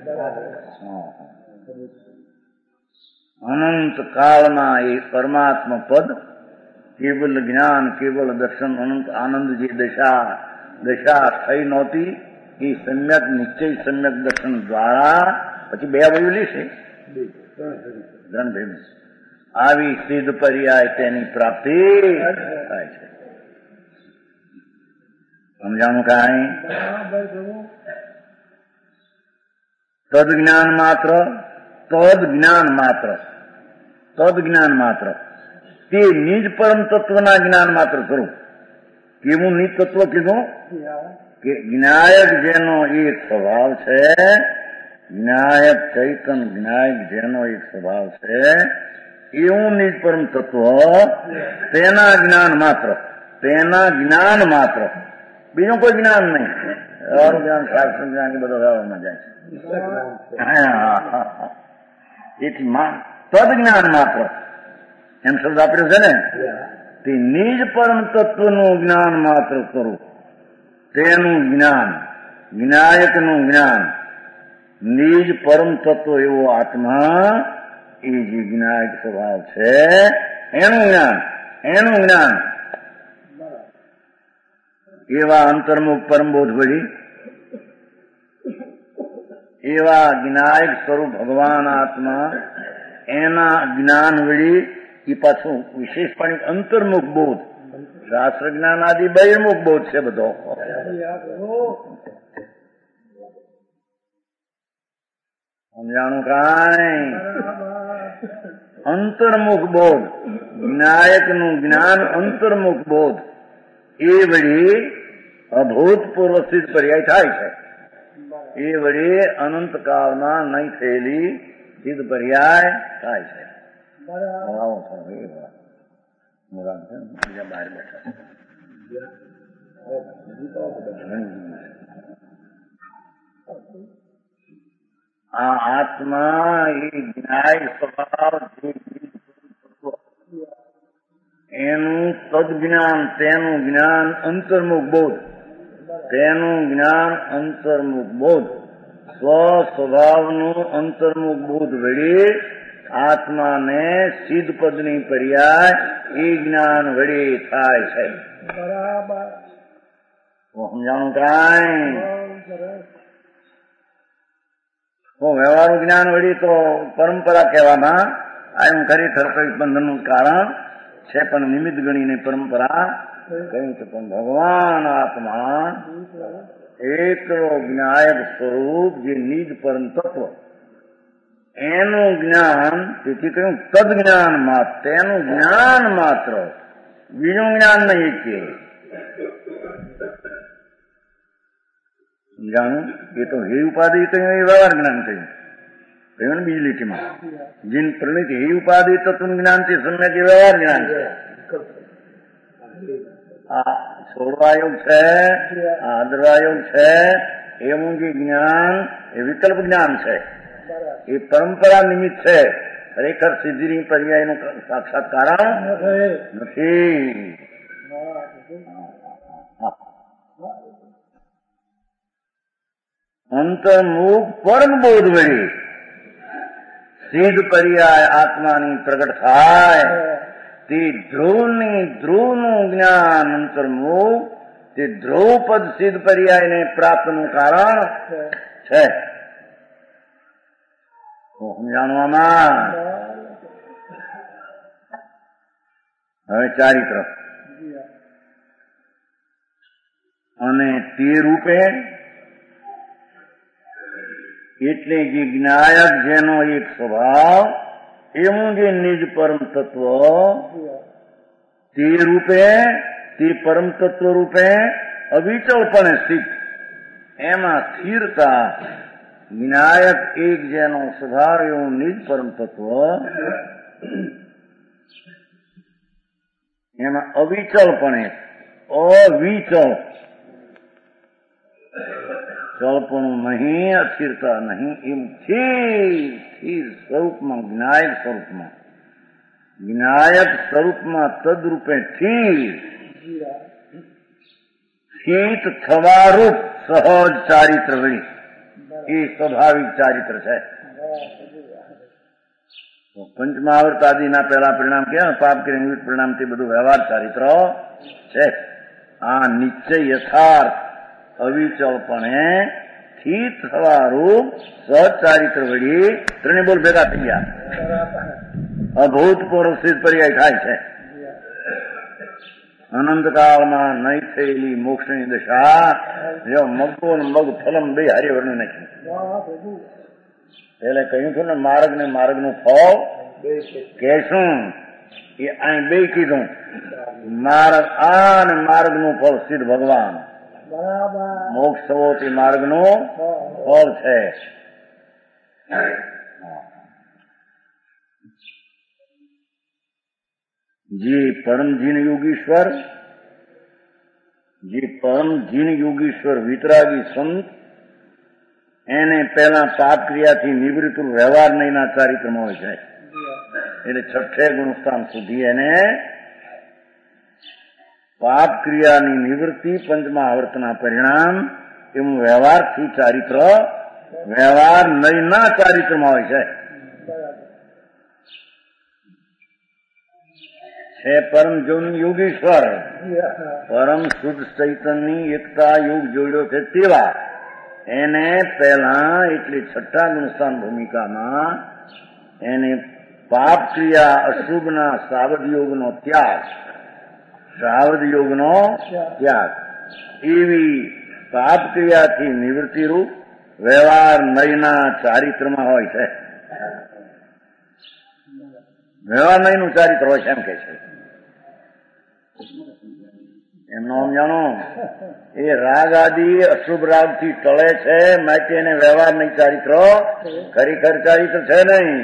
અનંત કાળના એ પરમાત્મા પદ કેવલ જ્ઞાન કેવલ દર્શન અનંત આનંદ જે દશા દશા થઈ નહોતી એ સમ્યક નિશ્ચય સમ્યક દર્શન દ્વારા પછી બે વયું છે ત્રણ ભેગું આવી સિદ્ધ પર્યાય તેની પ્રાપ્તિ થાય છે. સમજાણું કાંઈ તદ જ્ઞાન માત્ર તદ જ્ઞાન માત્ર તદ જ્ઞાન માત્ર તે નિજ પરમ તત્વના જ્ઞાન માત્ર સ્વરૂપ. કેવું નિજ તત્વ કીધું કે જ્ઞાયક જેનો એક સ્વભાવ છે જ્ઞાયક ચૈતન જ્ઞાયક જેનો એક સ્વભાવ છે એવું નિજ પરમ તત્વ તેના જ્ઞાન માત્ર તેના જ્ઞાન માત્ર બીજું કોઈ જ્ઞાન નહીં. વ્યવહારનું જ્ઞાન શાસ્ત્ર જ્ઞાન બધો વ્યવહારમાં જાય છે. એથી તદ જ્ઞાન માત્ર એમ શબ્દ આપ્યો છે ને તે નિજ પરમ તત્વનું જ્ઞાન માત્ર સ્વરૂપ તેનું જ્ઞાન જ્ઞાયકનું જ્ઞાન નિજ પરમ તત્વ એવો આત્મા એ જે જ્ઞાયક સ્વભાવ છે એનું જ્ઞાન એનું જ્ઞાન એવા અંતર્મુખ પરમબોધ વળી એવા જ્ઞાયક સ્વરૂપ ભગવાન આત્મા એના જ્ઞાન વળી એ પાછું વિશેષપણે અંતર્મુખ બોધ શાસ્ત્ર જ્ઞાન આદિ બહિર્મુખ બોધ છે બધો. સમજાણું કાંઈ અંતર્મુખ બોધ જ્ઞાયક નું જ્ઞાન અંતર્મુખ બોધ એ વળી અભૂતપૂર્વ સિદ્ધ પર્યાય થાય છે. એ વળી અનંત કાળમાં નહીં થયેલી સિદ્ધ પર્યાય થાય છે. બહાર બેઠા આ આત્મા એ જ્ઞાય સ્વભાવ એનું તદજ્ઞાન, તેનું જ્ઞાન અંતર્મુખ બોધ, તેનું જ્ઞાન અંતર્મુખ બોધ, સ્વ સ્વભાવનું અંતર્મુખ બોધ વડે આત્માને સિદ્ધ પદની પર્યાય એ જ્ઞાન વડે થાય છે. બરાબર સમજાણું કાંઈ? વ્યવહારનું જ્ઞાન વળી તો પરંપરા કહેવામાં આ એમ ખરેખર બંધનનું કારણ છે, પણ નિમિત્ત ગણીને પરંપરા કહ્યું છે. પણ ભગવાન આત્મા એકલો જ્ઞાયક સ્વરૂપ જે નિજ પરમ તત્વ એનું જ્ઞાન, તેથી કહ્યું તદ જ્ઞાન માત્ર, તેનું જ્ઞાન માત્ર, બીજું જ્ઞાન નહીં કે સમજાણું. એ તો હે ઉપાધિ તો એ વ્યવહાર જ્ઞાન થયું કહ્યું ને બીજી લીટીમાં. જીન પ્રણિત હે ઉપાધિ તત્વ જ્ઞાન થી સમ્યક એ વ્યવહાર જ્ઞાન છે. આ છોડવાયોગ છે, આ અદ્રવાયોગ છે, એવું જે જ્ઞાન એ વિકલ્પ જ્ઞાન છે, એ પરંપરા નિમિત્ત છે. ખરેખર સિદ્ધિની પર્યાયનું સાક્ષાત કારણ નથી. અંતર્મુખ પરમ બોધ વળી સિદ્ધ પર્યાય આત્માની પ્રગટ થાય તે ધ્રુવની ધ્રુવનું જ્ઞાન અંતર્મુખ, તે ધ્રુવપદ સિદ્ધ પર્યાયને પ્રાપ્તનું કારણ છે. સમજાણવામાં હવે ચારિત્ર અને તે રૂપે એટલે જે જ્ઞાયક જેનો એક સ્વભાવ એવું જે નિજ પરમ તત્વ તે રૂપે, તે પરમ તત્વ રૂપે અવિચળપણે સ્થિત, એમાં સ્થિરતા જ્ઞાયક એક જેનો સ્વભાવ એવું નિજ પરમ તત્વ એમાં અવિચળપણે, અવિચળ, ચળપણું નહીં, અસ્થિરતા નહીં, એમ સ્થિર સ્થિર સ્વરૂપમાં, જ્ઞાયક સ્વરૂપમાં, જ્ઞાયક સ્વરૂપમાં તદરૂપે સ્થિર સ્થિત થવારૂપ સહજ ચારિત્ર વળી એ સ્વાભાવિક ચારિત્ર છે. પંચમહાવર્ત આદિના પહેલા પરિણામ કે પાપ કે નિવૃત્ત પરિણામથી બધું વ્યવહાર ચારિત્ર છે. આ નિશ્ચય યથાર્થ અવિચળપણે સ્થિત થવારૂપ સચારિત્ર વળી ત્રણે બોલ ભેગા થઈ ગયા. અભૂતપૂર્વ સિદ્ધ પર્યાય થાય છે. અનંતકાળમાં નહીં થયેલી મોક્ષની દશા જો મગો ને મગ ફલમ બે હરિવર્ણ નાખ્યું. એટલે કહ્યું છું ને માર્ગ ને માર્ગ નું ફળ કેશું એ અહીં બે કીધું. માર્ગ આ ને માર્ગ નું ફળ સિદ્ધ ભગવાન, મોક્ષ થવો તે માર્ગ નું ફળ છે. જે પરમ જીન યોગીશ્વર, જે પરમ જીન યોગીશ્વર વિતરાગી સંત એને પહેલા પાપ ક્રિયાથી નિવૃત્ત વ્યવહાર નહીંના ચારિત્રમાં હોય છે. એટલે છઠ્ઠે ગુણસ્થાન સુધી એને પાપ ક્રિયાની નિવૃત્તિ પંચમહાવર્તના પરિણામ એવું વ્યવહારથી ચારિત્ર, વ્યવહાર નહીંના ચારિત્રમાં હોય છે. છે પરમ જોન યોગીશ્વર, પરમ શુદ્ધ ચૈતન્યની એકતા યોગ જોડ્યો છે તેવા એને પહેલા એટલે છઠ્ઠા ગુણસ્થાન ભૂમિકામાં એને પાપ ક્રિયા અશુભના સાવધ યોગનો ત્યાગ, સાવધ યોગનો ત્યાગ એવી પાપ ક્રિયાથી નિવૃત્તિરૂપ વ્યવહાર નયના ચારિત્રમાં હોય છે. વ્યવહાર નયનું ચારિત્ર હોય છે એમ કે છે. એમનો સમજાણો એ રાગ આદિ અશુભ રાગ થી ટળે છે માટે એને વ્યવહાર નહીં ચારિત્ર ખરેખર ચારિત્ર છે નહીં.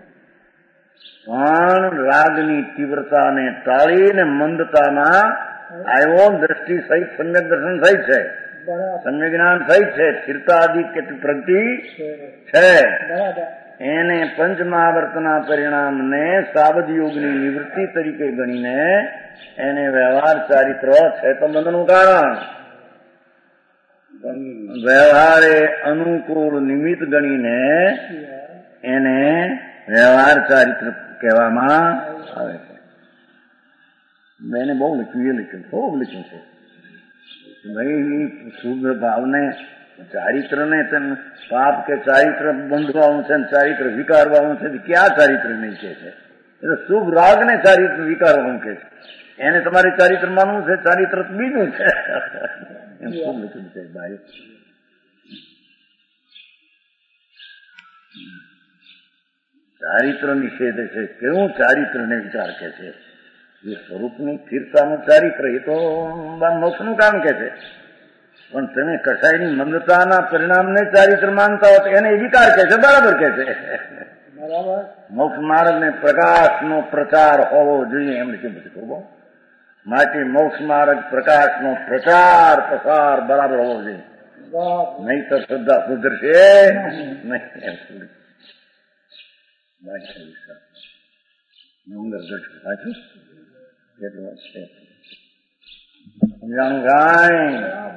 પણ રાગની તીવ્રતાને ટાળીને મંદતામાં આવ્યો દ્રષ્ટિ સહિત સમ્યક દર્શન સહિત છે, સમ્યક જ્ઞાન સહિત છે, સ્થિરતા આદિ કેટલી પ્રગતિ છે. એને પંચમહાવર્તના પરિણામને સાબદ યોગની નિવૃત્તિ તરીકે ગણીને એને વ્યવહાર ચારિત્ર છે તો બંધનું કારણ. વ્યવહારે અનુકૂળ નિમિત્ત ગણીને એને વ્યવહાર ચારિત્ર કહેવામાં આવે છે. મેં બહુ લખ્યું, એ લખ્યું, ખૂબ લખ્યું છે ભાઈ. શુભ ભાવને ચારિત્રને પાપ કે ચારિત્ર બંધવાનું છે, ચારિત્ર વિકારવાનું છે, ક્યાં ચારિત્ર નહીં કે છે? એટલે શુભ રાગને ચારિત્ર વિકારવાનું કે છે. એને તમારે ચારિત્ર માનવું છે, ચારિત્ર બીજું છે. એમ શું લખ્યું છે ભાઈ? ચારિત્ર નિષેધ છે. કેવું ચારિત્ર ને વિચાર કે છે? એ સ્વરૂપની સ્થિરતાનું ચારિત્ર એ તો મોક્ષનું કામ કે છે. પણ તમે કસાયની મંદતાના પરિણામને ચારિત્ર માનતા હો તો એને વિકાર કે છે, બરાબર કે છે. મોક્ષ માર્ગ ને પ્રકાશનો પ્રચાર હોવો જોઈએ એમ નથી બધું. માટે મોક્ષ માર્ગ પ્રકાશનો પ્રચાર પ્રસાર બરાબર હોવો જોઈએ, નહીં તો શ્રદ્ધા સુધરશે નહીં. કેટલું છે સમજાણું કાંઈ?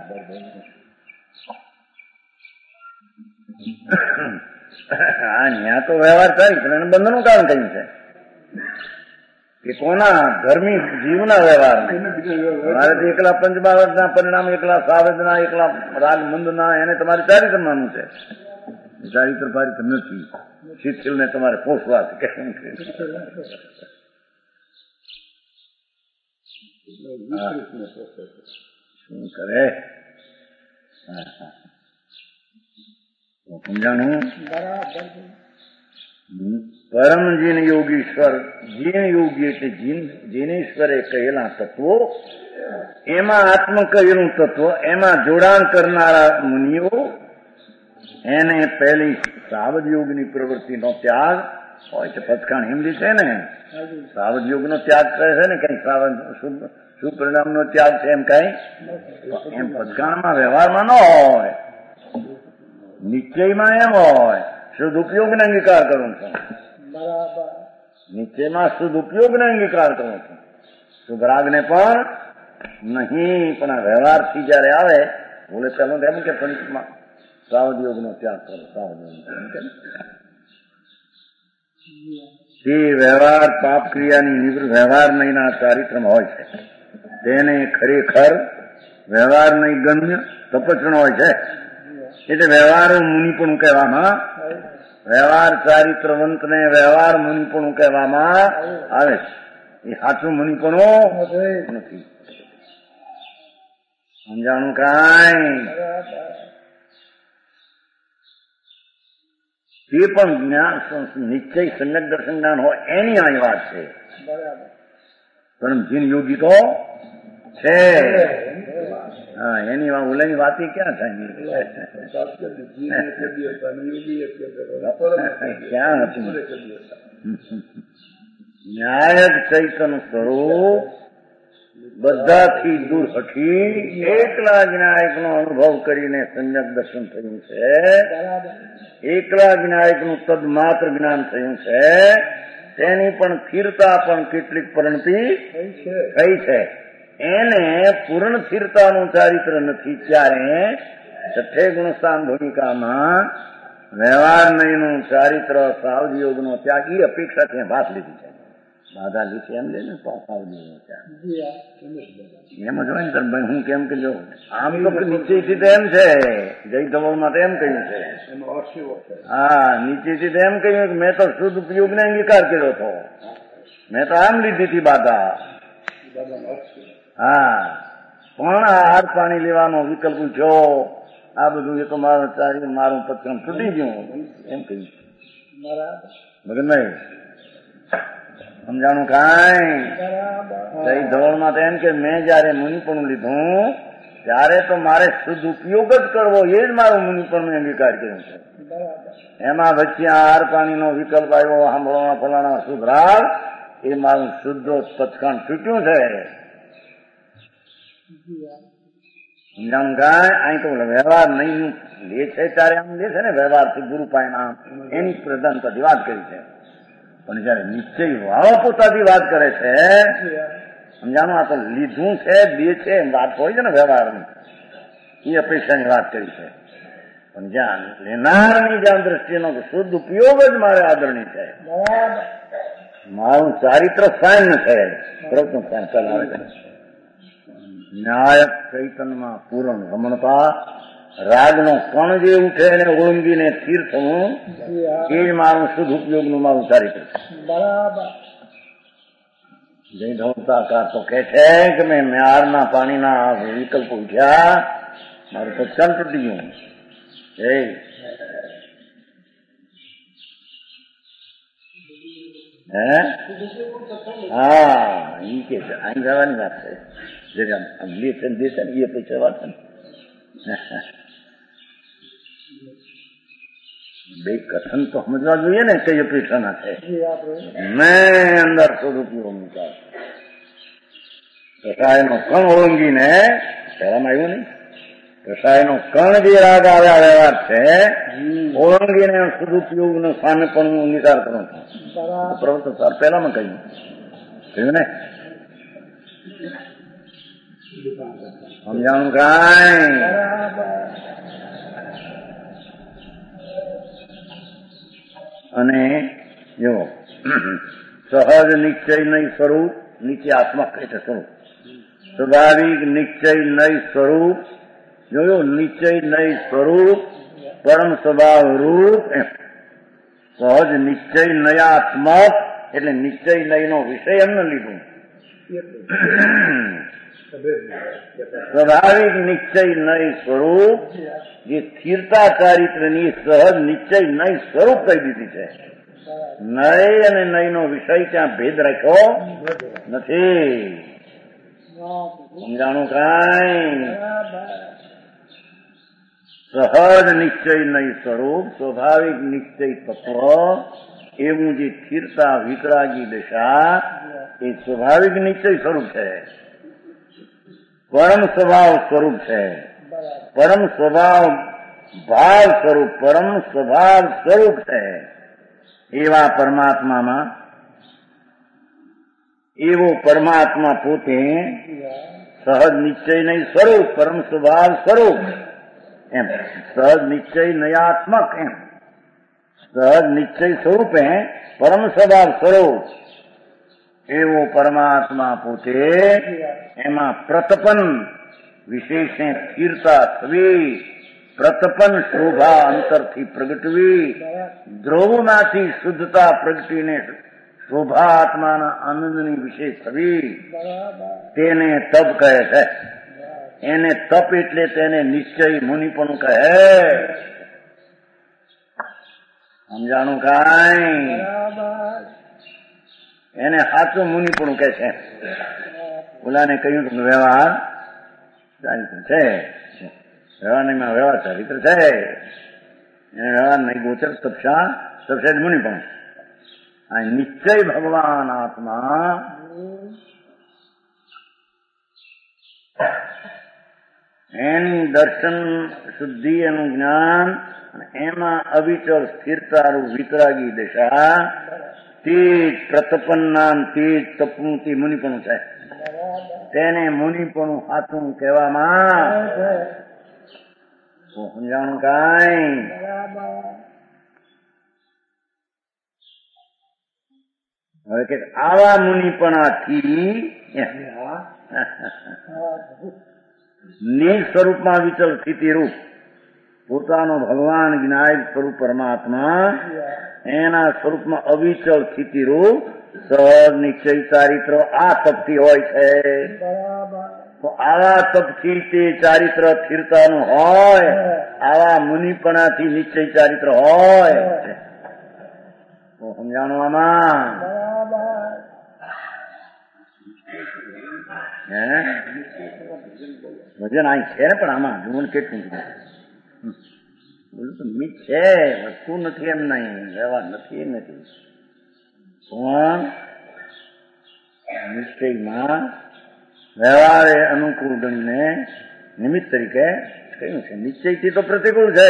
હા, ત્યાં તો વ્યવહાર થાય પણ એને બંધનું કારણ કયું છે કે કોના ધર્મી જીવના વ્યવહાર. મારે તો એકલા પંચમહાવર્તના પરિણામ, એકલા સાવધના, એકલા રાગ મંદના, એને તમારે ચારિત્ર માનવું છે. ચારિત્ર પારિત્ર નથી. શિથિલ ને તમારે પોષવા છે. કેમ શું કરે? સમજાણું? પરમ જીન યોગીશ્વર, જીન યોગી એટલે જીનેશ્વરે કહેલા તત્વો, એમાં આત્મ કહેલું તત્વ, એમાં જોડાણ કરનારા મુનિઓ, એને પહેલી સાવધ યોગની પ્રવૃત્તિનો ત્યાગ હોય છે. પથકાણ હિમલી છે ને, સાવધ યોગનો ત્યાગ કરે છે ને, કઈ સાવધ સુપરિણામનો ત્યાગ છે એમ કઈ એમ પથકાણમાં વ્યવહારમાં ન હોય, નિશ્ચયમાં એમ હોય શુદ્ધ ઉપયોગને અંગીકાર કરું છું. નિશ્ચયમાં શુદ્ધ ઉપયોગને અંગીકાર કરું છું, શુદ્ધ રાગને પણ નહીં. પણ આ વ્યવહારથી જયારે આવે બોલે ચાલો એમ કે પંચમાં સાવધ યોગનો ત્યાગ કરો, સાવધ યોગ તે વ્યવહાર પાપ ક્રિયાની નિવૃત્ત વ્યવહાર નહીંના ચારિત્રમાં હોય છે. તેને ખરેખર વ્યવહાર નહીં ગમ્ય તપસ્ણ હોય છે. એટલે વ્યવહાર મુનિપણું કહેવામાં, વ્યવહાર ચારિત્રવંતને વ્યવહાર મુનિપણું કહેવામાં આવે છે. એ સાચું મુનિપણું નથી. સમજાણું કાંઈ? તે પણ જ્ઞાન નિશ્ચય સમ્યક દર્શન જ્ઞાન હોય એની આ વાત છે. પણ જીન યોગી તો છે. હા, એની ઓલાની વાત ક્યાં થાય? ક્યાં હતું? ન્યાય ચૈતન સ્વરૂપ બધાથી દૂર હટી એકલા જ્ઞાયક નો અનુભવ કરીને સમ્યક દર્શન થયું છે. એકલા જ્ઞાયક નું તદમાત્ર જ્ઞાન થયું છે. તેની પણ સ્થિરતા પણ કેટલીક પરિણતિ થઈ છે. એને પૂર્ણ સ્થિરતાનું ચારિત્ર નથી. ત્યારે છઠ્ઠે ગુણસ્થાન ભૂમિકામાં વ્યવહાર નહીંનું ચારિત્ર સાવધ યોગનો ત્યાગ એ અપેક્ષાથી ભાત લીધી છે. બાધા લીધી એમ લે ને સાવધ યોગનો ત્યાગ એમ જ હોય ને. ભાઈ હું કેમ કે જો આમ તો નીચેથી તો એમ છે, જય ધવલમાં તો એમ કહ્યું છે. હા, નીચેથી તો એમ કહ્યું કે મેં તો શુદ્ધ ઉપયોગને અંગીકાર કર્યો હતો, મેં તો આમ લીધી હતી બાધા. હા, પણ હાથ પાણી લેવાનો વિકલ્પ છો, આ બધું એ તો મારું ચારી મારું પત્રમ તૂટી ગયું એમ કહ્યું. ભગતભાઈ સમજાણું કાંઈ? જય ધવળમાં તો એમ કે મેં જયારે મુનિપણું લીધું ત્યારે તો મારે શુદ્ધ ઉપયોગ જ કરવો, એ જ મારું મુનિપણું અંગીકાર કર્યું છે. એમાં વચ્ચે હાર પાણીનો વિકલ્પ આવ્યો, સાંભળવાના ફલાણા શુદ્ધ રાગ, એ મારું શુદ્ધ પથકાણ તૂટ્યું છે. સમજાણું કાંઈ અહીં તો વ્યવહાર નહીં લે છે ત્યારે આમ લે છે ને વ્યવહારથી ગુરુ પાયના એની પ્રધાનતાથી વાત કરી છે. પણ જયારે નિશ્ચય વાવા પોતાથી વાત કરે છે સમજાણું આ તો લીધું છે દે છે એમ વાત હોય છે ને વ્યવહારની એ અપેક્ષાની વાત કરી છે. પણ જ્યાં લેનારની જ્યાં દ્રષ્ટિનો શુદ્ધ ઉપયોગ જ મારે આદરણી છે. મારું ચારિત્ર સાન છે પ્રયત્ન સાન ચલાવે છે. ન્યાય ચૈતન્યમાં પૂર્ણ રમણતા રાગનો કણ જે ઉઠે એને ઓળંગીને સ્થિર થવું એ જ મારું શુદ્ધ ઉપયોગનું મારું ચારિત્ર છે. બરાબર. જય ધોતાકાર તો કે છે કે મેં મ્યારના પાણીના વિકલ્પ ઉઠ્યા મારું પચાન તૂટી ગયું. જય હે હા ઈ કે છે અહીં જવાની વાત છે. લે છે દે છે ને એ પૈસા વાત છે ને બે કથન તો સમજવા જોઈએ ને કઈ અપેક્ષાના છે. મેં અંદર સ્વરૂપીઓ મૂકા કસાયનો કણ ઓળંગીને પહેલામાં આવ્યું નહીં કસાયનો કણ જે રાગ આવ્યા વ્યવહાર છે ઓળંગીને સદુપયોગનો સામે પણ હું નિકાલ કરું છું. પ્રવૃત્તિ સર પહેલામાં કહ્યું કહ્યું ને સમજાણું કાંઈ. અને જો સહજ નિશ્ચય નહીં સ્વરૂપ નીચે આત્મા કહે છે સ્વરૂપ સ્વાભાવિક નિશ્ચય નહીં સ્વરૂપ જોયું નિશ્ચય નહીં સ્વરૂપ પરમ સ્વભાવ રૂપ એમ સહજ નિશ્ચય નયાત્મક એટલે નિશ્ચય નય નો વિષય એમને લીધું. સ્વાભાવિક નિશ્ચય નય સ્વરૂપ જે સ્થિરતા ચારિત્રની સહજ નિશ્ચય નય સ્વરૂપ કહી દીધી છે. નય અને નય નો વિષય ત્યાં ભેદ રાખ્યો નથી. સમજાણું કાંઈ. સહજ નિશ્ચય નય સ્વરૂપ સ્વાભાવિક નિશ્ચય તત્વ એવું જે સ્થિરતા વિતરાગી દશા એ સ્વાભાવિક નિશ્ચય સ્વરૂપ છે. પરમ સ્વભાવ સ્વરૂપ છે. પરમ સ્વભાવ ભાવ સ્વરૂપ પરમ સ્વભાવ સ્વરૂપ છે. એવા પરમાત્મામાં એવો પરમાત્મા પોતે સહજ નિશ્ચય નહીં સ્વરૂપ પરમ સ્વભાવ સ્વરૂપ એમ સહજ નિશ્ચય નયાત્મક એમ સહજ નિશ્ચય સ્વરૂપે પરમ સ્વભાવ સ્વરૂપ એવો પરમાત્મા પોતે એમાં પ્રતપન વિશેષે સ્થિરતા થવી પ્રતપન શોભા અંતરથી પ્રગટવી ધ્રુવમાંથી શુદ્ધતા પ્રગટીને શોભા આત્માના આનંદની વિશેષ થવી તેને તપ કહે છે. એને તપ એટલે તેને નિશ્ચય મુનિપણું કહે. સમજાણું કાંઈ. એને સાચું મુનિપણું કહે છે. ઓલાને કહ્યું કે વ્યવહાર ચારિત્ર છે વ્યવહારમાં વ્યવહાર ચારિત્ર છે એને વ્યવહાર નહીં ગોચર તપસા તપસે જ મુનિપણું. આ નિશ્ચય ભગવાન આત્મા એની દર્શન શુદ્ધિ એનું જ્ઞાન એમાં અવિચળ સ્થિરતાનું વિતરાગી દશા તે પ્રતપન નામ તે તપનું તે મુનિપણું છે. તેને મુનિપણું સાચું કહેવામાં સમજાણું કાંઈ. હવે કે આવા મુનિપણાથી નિજ સ્વરૂપમાં વિચલ સ્થિતિ રૂપ પોતાનો ભગવાન જ્ઞાય સ્વરૂપ પરમાત્મા એના સ્વરૂપમાં અવિચળ સ્થિતિ રૂપ સહજ નિશ્ચય ચારિત્ર આ તપથી હોય છે. તો આવા તપથી તે ચારિત્ર સ્થિરતાનું હોય આવા મુનિપણાથી નિશ્ચય ચારિત્ર હોય તો સમજાણું આમાં. હે ભજન અહીં છે ને પણ આમાં જુમન કેટલું બોલું તો મીત છે વસ્તુ નથી એમ નહીં વ્યવહાર નથી એમ નથી પણ નિશ્ચયમાં વ્યવહાર એ અનુકૂળ ગણીને નિમિત્ત તરીકે કહ્યું છે. નિશ્ચયથી તો પ્રતિકૂળ છે.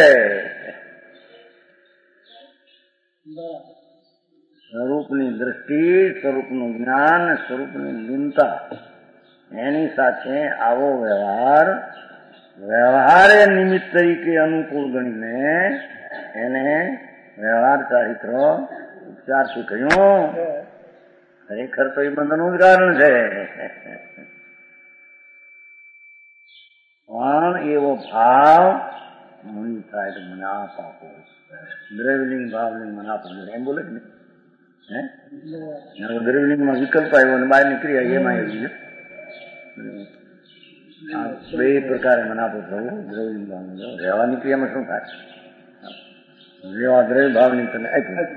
સ્વરૂપની દ્રષ્ટિ, સ્વરૂપનું જ્ઞાન, સ્વરૂપની લીનતા એની સાથે આવો વ્યવહાર વ્યવહારે નિમિત્ત તરીકે અનુકૂળ ગણીને એને વ્યવહાર ચારિત્ર ઉપચાર શું કહ્યું? ખરેખર તો એ બંધનનું જ કારણ છે. પણ એવો ભાવ મુનિ થાય તો મને આપ આપો. દ્રવ્યલિંગ ભાવલિંગ મને આપો એમ બોલે જ નહીં. હે દ્રવ્યલિંગમાં વિકલ્પ આવ્યો અને બહાર નીકળી આવી એમાં આવી ગયો. બે પ્રકારે મને આપો થવું દ્રવ્યલિંગ ભાવલિંગ રહેવા નીકળી એમાં શું થાય? જેવા દ્રવ્ય ભાવલિંગ તમે આપ્યું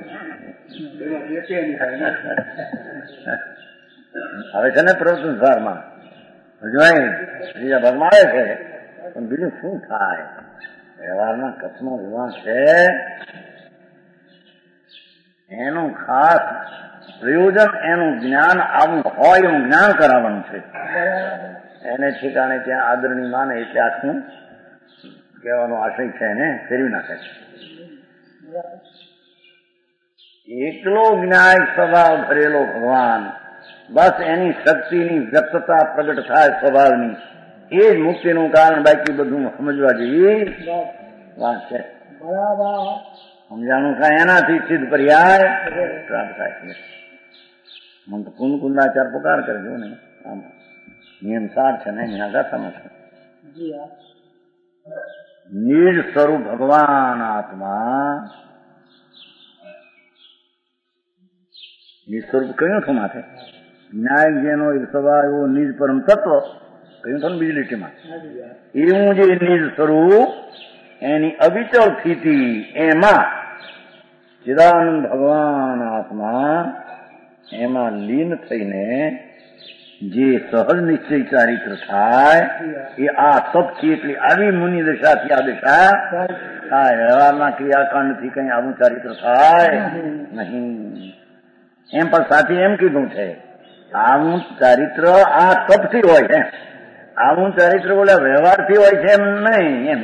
હવે છે ને પ્રવચનસારમાં હજવાય બીજા ભાગમાં આવે છે. પણ બીજું શું થાય? વ્યવહારના કથનો વિવાહ છે એનું ખાસ પ્રયોજન એનું જ્ઞાન આવું હોય એવું જ્ઞાન કરાવવાનું છે. એને ઠેકાણે ત્યાં આદરણી માને એટલે આખું કહેવાનો આશય છે એને ફેરવી નાખે છે. એકલો જ્ઞાન સ્વભાવ ભરેલો ભગવાન બસ એની શક્તિની વ્યક્તતા પ્રગટ થાય સ્વભાવની એ જ મુક્તિનું કારણ. બાકી બધું સમજવા જેવી વાત છે. સમજાણું થાય એનાથી સિદ્ધ પર્યાય પ્રાપ્ત થાય છે. મને તો કુંદ કુંદાચાર પુકાર કરજો ને આમ નિયમ સાર છે ને એના ગાથામાં છે. નિજ સ્વરૂપ ભગવાન આત્મા નિજ સ્વરૂપ કયું છું માથે ન્યાય જેનો સ્વભાવ એવો નિજ પરમ તત્વ કહ્યું છું ને બીજી લીટીમાં. એવું જે નિજ સ્વરૂપ એની અવિચળ સ્થિતિ એમાં ચિદાનંદ ભગવાન આત્મા એમાં લીન થઈને જે સહજ નિશ્ચય ચારિત્ર થાય એ આ તપથી એટલી આવી મુનિ દશાથી આ દશા થાય. વ્યવહારના ક્રિયાકાંડથી કઈ આવું ચારિત્ર થાય નહીં. એમ પણ સાથે એમ કીધું છે આવું ચારિત્ર આ તપથી હોય છે. આવું ચારિત્ર બોલે વ્યવહારથી હોય છે એમ નહીં. એમ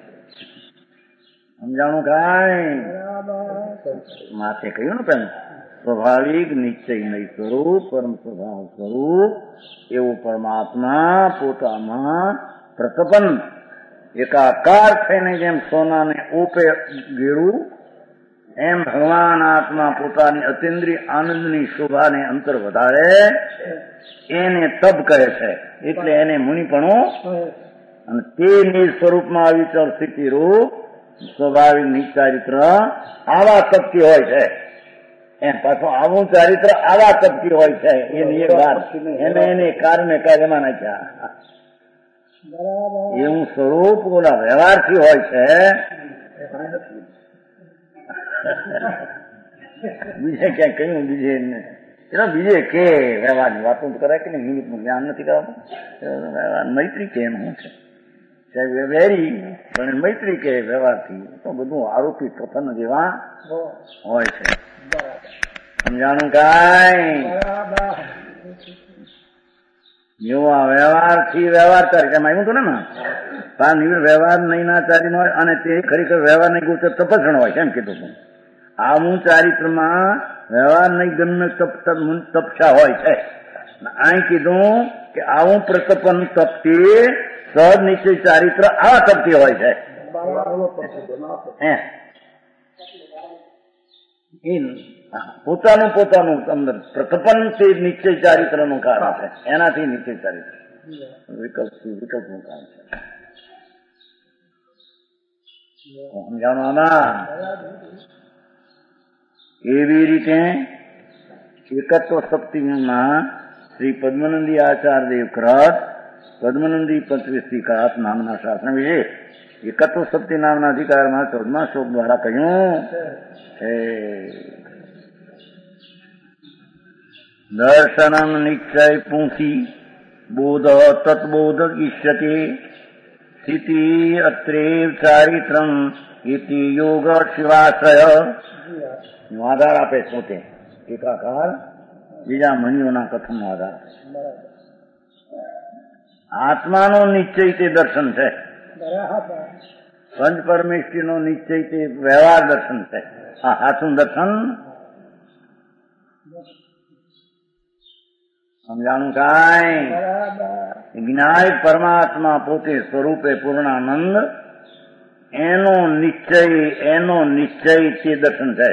સમજાણું કાંઈ માથે કહ્યું ને પેલું સ્વાભાવિક નિશ્ચય સ્વરૂપ પરમ સ્વભાવ સ્વરૂપ એવું પરમાત્મા પોતામાં પ્રતપન એકાકાર થઈને જેમ સોનાને ઓપે ગેળું એમ ભગવાન આત્મા પોતાની અતિન્દ્રિય આનંદની શોભાને અંતર વધારે એને તપ કહે છે. એટલે એને મુનિપણું અને તે નિજ સ્વરૂપમાં અવિચળ સ્થિતિ રૂપ સ્વાભાવિક નિજ ચારિત્ર આવા તપથી હોય છે. એમ પાછું આવું ચારિત્ર આવા તપથી હોય છે. એની એક વાત એને એને કારણે કાર્યમાં નાખ્યા. એવું સ્વરૂપ ઓલા વ્યવહારથી હોય છે. બીજે ક્યાં કહ્યું બીજે એના બીજે કે વ્યવહારની વાતો કરાય કે નિમિત્તનું જ્ઞાન નથી કરાવતું. મૈત્રી કે એમ શું છે સાહેબ વેરી પણ મૈત્રી કે વ્યવહારથી તો બધું આરોપી કથન જેવા હોય છે. સમજાણું કાંઈ જેવા વ્યવહારથી વ્યવહાર તારીખ એમ આવ્યું હતું ને વ્યવહાર નહીં ના ચારી હોય અને તે ખરેખર વ્યવહાર નહીં ગયું તપસણ હોય છે એમ કીધું હતું. આવું ચારિત્રમાં વ્યવહાર નહીં ગણ તપસા હોય છે. અહીં કીધું કે આવું પ્રતપન તપથી સહજ નિશ્ચય ચારિત્ર આવા તપથી હોય છે. પોતાનું પોતાનું અંદર પ્રતપન તે નિશ્ચય ચારિત્ર નું કારણ છે. એનાથી નિશ્ચય ચારિત્ર વિકલ્પ વિકલ્પ નું કારણ છે. સમજાવવાના એવી રીતે એકત્વ સપ્તમીમાં શ્રી પદ્મનંદી આચાર્યદેવ કૃત પદ્મનંદી પંચવિસ્તિકાત નામના શાસન વિશે એકત્વ સપ્તિ નામના અધિકારમાં ચૌદમા શ્લોક દ્વારા કહ્યું છે દર્શનમ નિશ્ચય પુંસી બોધ તત્બોધ ઈષ્યતે સ્થિતિ અત્રેવ ચારિત્રમ ઇતિ યોગ શિવાશ્રય આધાર આપે પોતે એકાકાર બીજા મણીઓના કથનનો આધાર. આત્માનો નિશ્ચય તે દર્શન છે. બરાબર. પંચ પરમેષ્ઠીનો નિશ્ચય તે વ્યવહાર દર્શન છે. આ સાચું દર્શન સમજાણું કાંઈ? બરાબર. જ્ઞાય પરમાત્મા પોતે સ્વરૂપે પૂર્ણાનંદ એનો નિશ્ચય એનો નિશ્ચય તે દર્શન છે.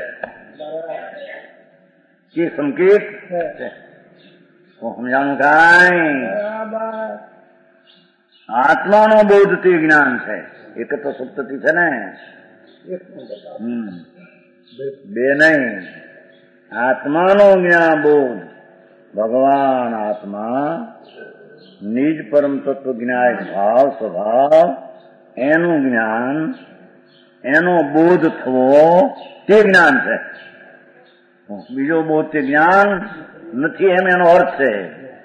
તે સંકેત છે. સમજાણું કાંઈ? બરાબર. આત્માનો બોધ તે જ્ઞાન છે. એક તો સપ્તતિ છે ને, હમ બે નહીં. આત્માનો જ્ઞાન બોધ ભગવાન આત્મા નિજ પરમ તત્વ જ્ઞાય ભાવ સ્વભાવ એનું જ્ઞાન એનો બોધ થવો તે જ્ઞાન છે. બીજો બોધ તે જ્ઞાન નથી એમ એનો અર્થ છે.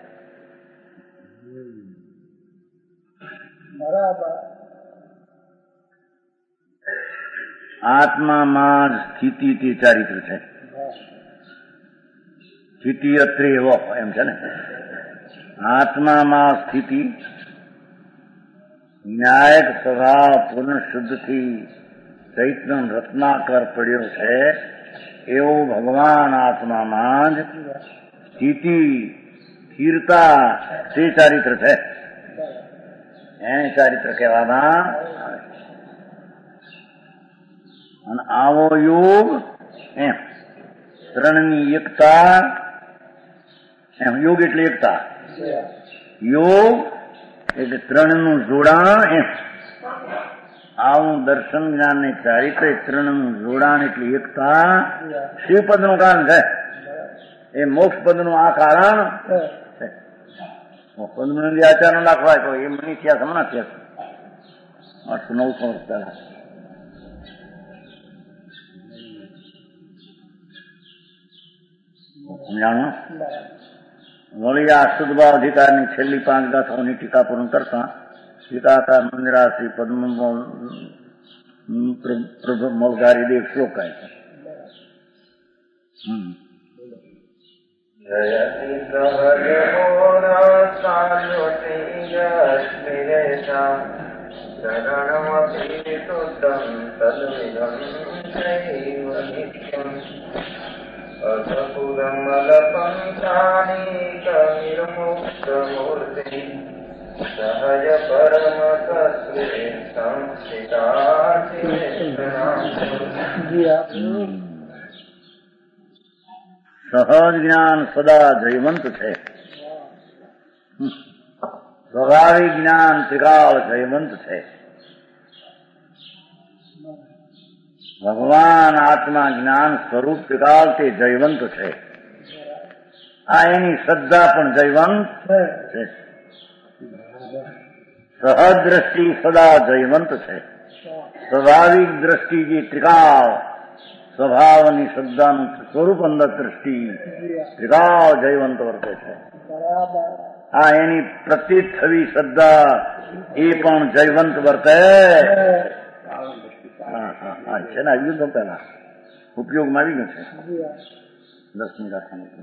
બરાબર. આત્મામાં જ સ્થિતિ તે ચારિત્ર છે. સ્થિતિ અત્રે એવો એમ છે ને. આત્મામાં સ્થિતિ ન્યાયક સ્વભાવ પૂર્ણ શુદ્ધથી ચૈતન્ય રત્નાકર પડ્યો છે એવો ભગવાન આત્મામાં જ સ્થિતિ સ્થિરતા તે ચારિત્ર છે. એને ચારિત્ર કહેવામાં અને આવો યોગ એમ ત્રણની એકતા એમ. યોગ એટલે એકતા, યોગ એટલે ત્રણનું જોડાણ એમ. આવું દર્શન જ્ઞાન ને ચારિત્ર ત્રણનું જોડાણ એટલે એકતા શિવપદ નું કારણ છે. એ મોક્ષ પદ નું આ કારણ છે. પદ્મનંદી આચાર નો દાખલા તો એ મની થયા હમણાં થયા આઠસો નવસો વર્ષ પહેલા. સમજાણું? વળી આ શુદ્ધભાવ અધિકારની છેલ્લી પાંચ ગાથાઓની ટીકા પૂર્ણ કરતા ટીકાકાર મંદિરા શ્રી પદ્મ મોલગારી દેવ શ્લોક કહે છે. જયતિ સહજમોરાસ્મિરેશા શરણમપી શુદ્ધં તદ્વિદં ચૈવ નિત્યં અધપુરમલપંથાનીકનિર્મુક્તમૂર્તિ સહજ પરમ તત્વે સહજ જ્ઞાન સદા જયવંત છે. સ્વાભાવિક જ્ઞાન ત્રિકાળ જયવંત છે. ભગવાન આત્મા જ્ઞાન સ્વરૂપ ત્રિકાળ તે જયવંત છે. આ એની શ્રદ્ધા પણ જયવંત છે. સહજ દ્રષ્ટિ સદા જયવંત છે. સ્વાભાવિક દ્રષ્ટિ જે ત્રિકાળ સ્વભાવની શ્રદ્ધાનું સ્વરૂપ અંદર દ્રષ્ટિ ત્રિકાળ જયવંત વર્તે છે. આ એની પ્રતીત થવી શ્રદ્ધા એ પણ જયવંત વર્તે છે ને. આવી ગયું પેલા ઉપયોગમાં આવી ગયું છે. દસમી ગાથાનું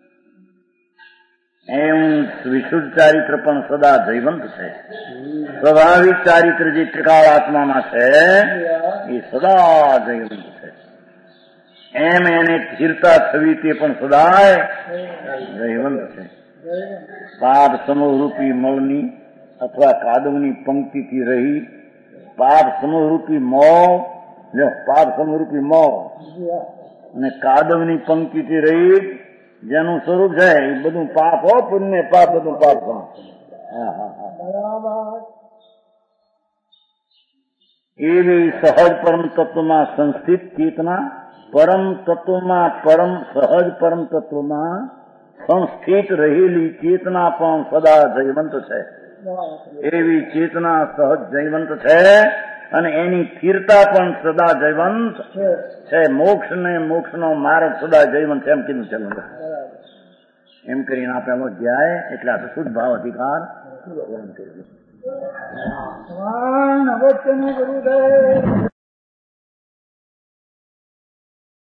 એમ વિશુદ્ધ ચારિત્ર પણ સદા જયવંત છે. સ્વાભાવિક ચારિત્ર જે ત્રિકાળ આત્મામાં છે એ સદા જયવંત છે. એમ એને સ્થિરતા થવી તે પણ સદાય જયવંત છે. પાપ સમૂહરૂપી મળની અથવા કાદવની પંક્તિથી રહી પાપ સમૂહરૂપી મોહ પાપ સમૂહરૂપી મોહ અને કાદવની પંક્તિથી રહી જેનું સ્વરૂપ છે એ બધું પાપ હો પુણ્ય પાપ બધું પાપ. એવી સહજ પરમ તત્વમાં સંસ્થિત ચેતના પરમ તત્વમાં પરમ સહજ પરમ તત્વમાં સંસ્થિત રહેલી ચેતના પણ સદા જયવંત છે. એવી ચેતના સહજ જયવંત છે અને એની સ્થિરતા પણ સદા જયવંત છે. મોક્ષ ને મોક્ષ નો માર્ગ સદા જયવંત એમ કીધું છે. એમ કરીને આપણે અધ્યાય એટલે આપણે શુદ્ધ ભાવ અધિકાર પૂર્ણ કરીએ.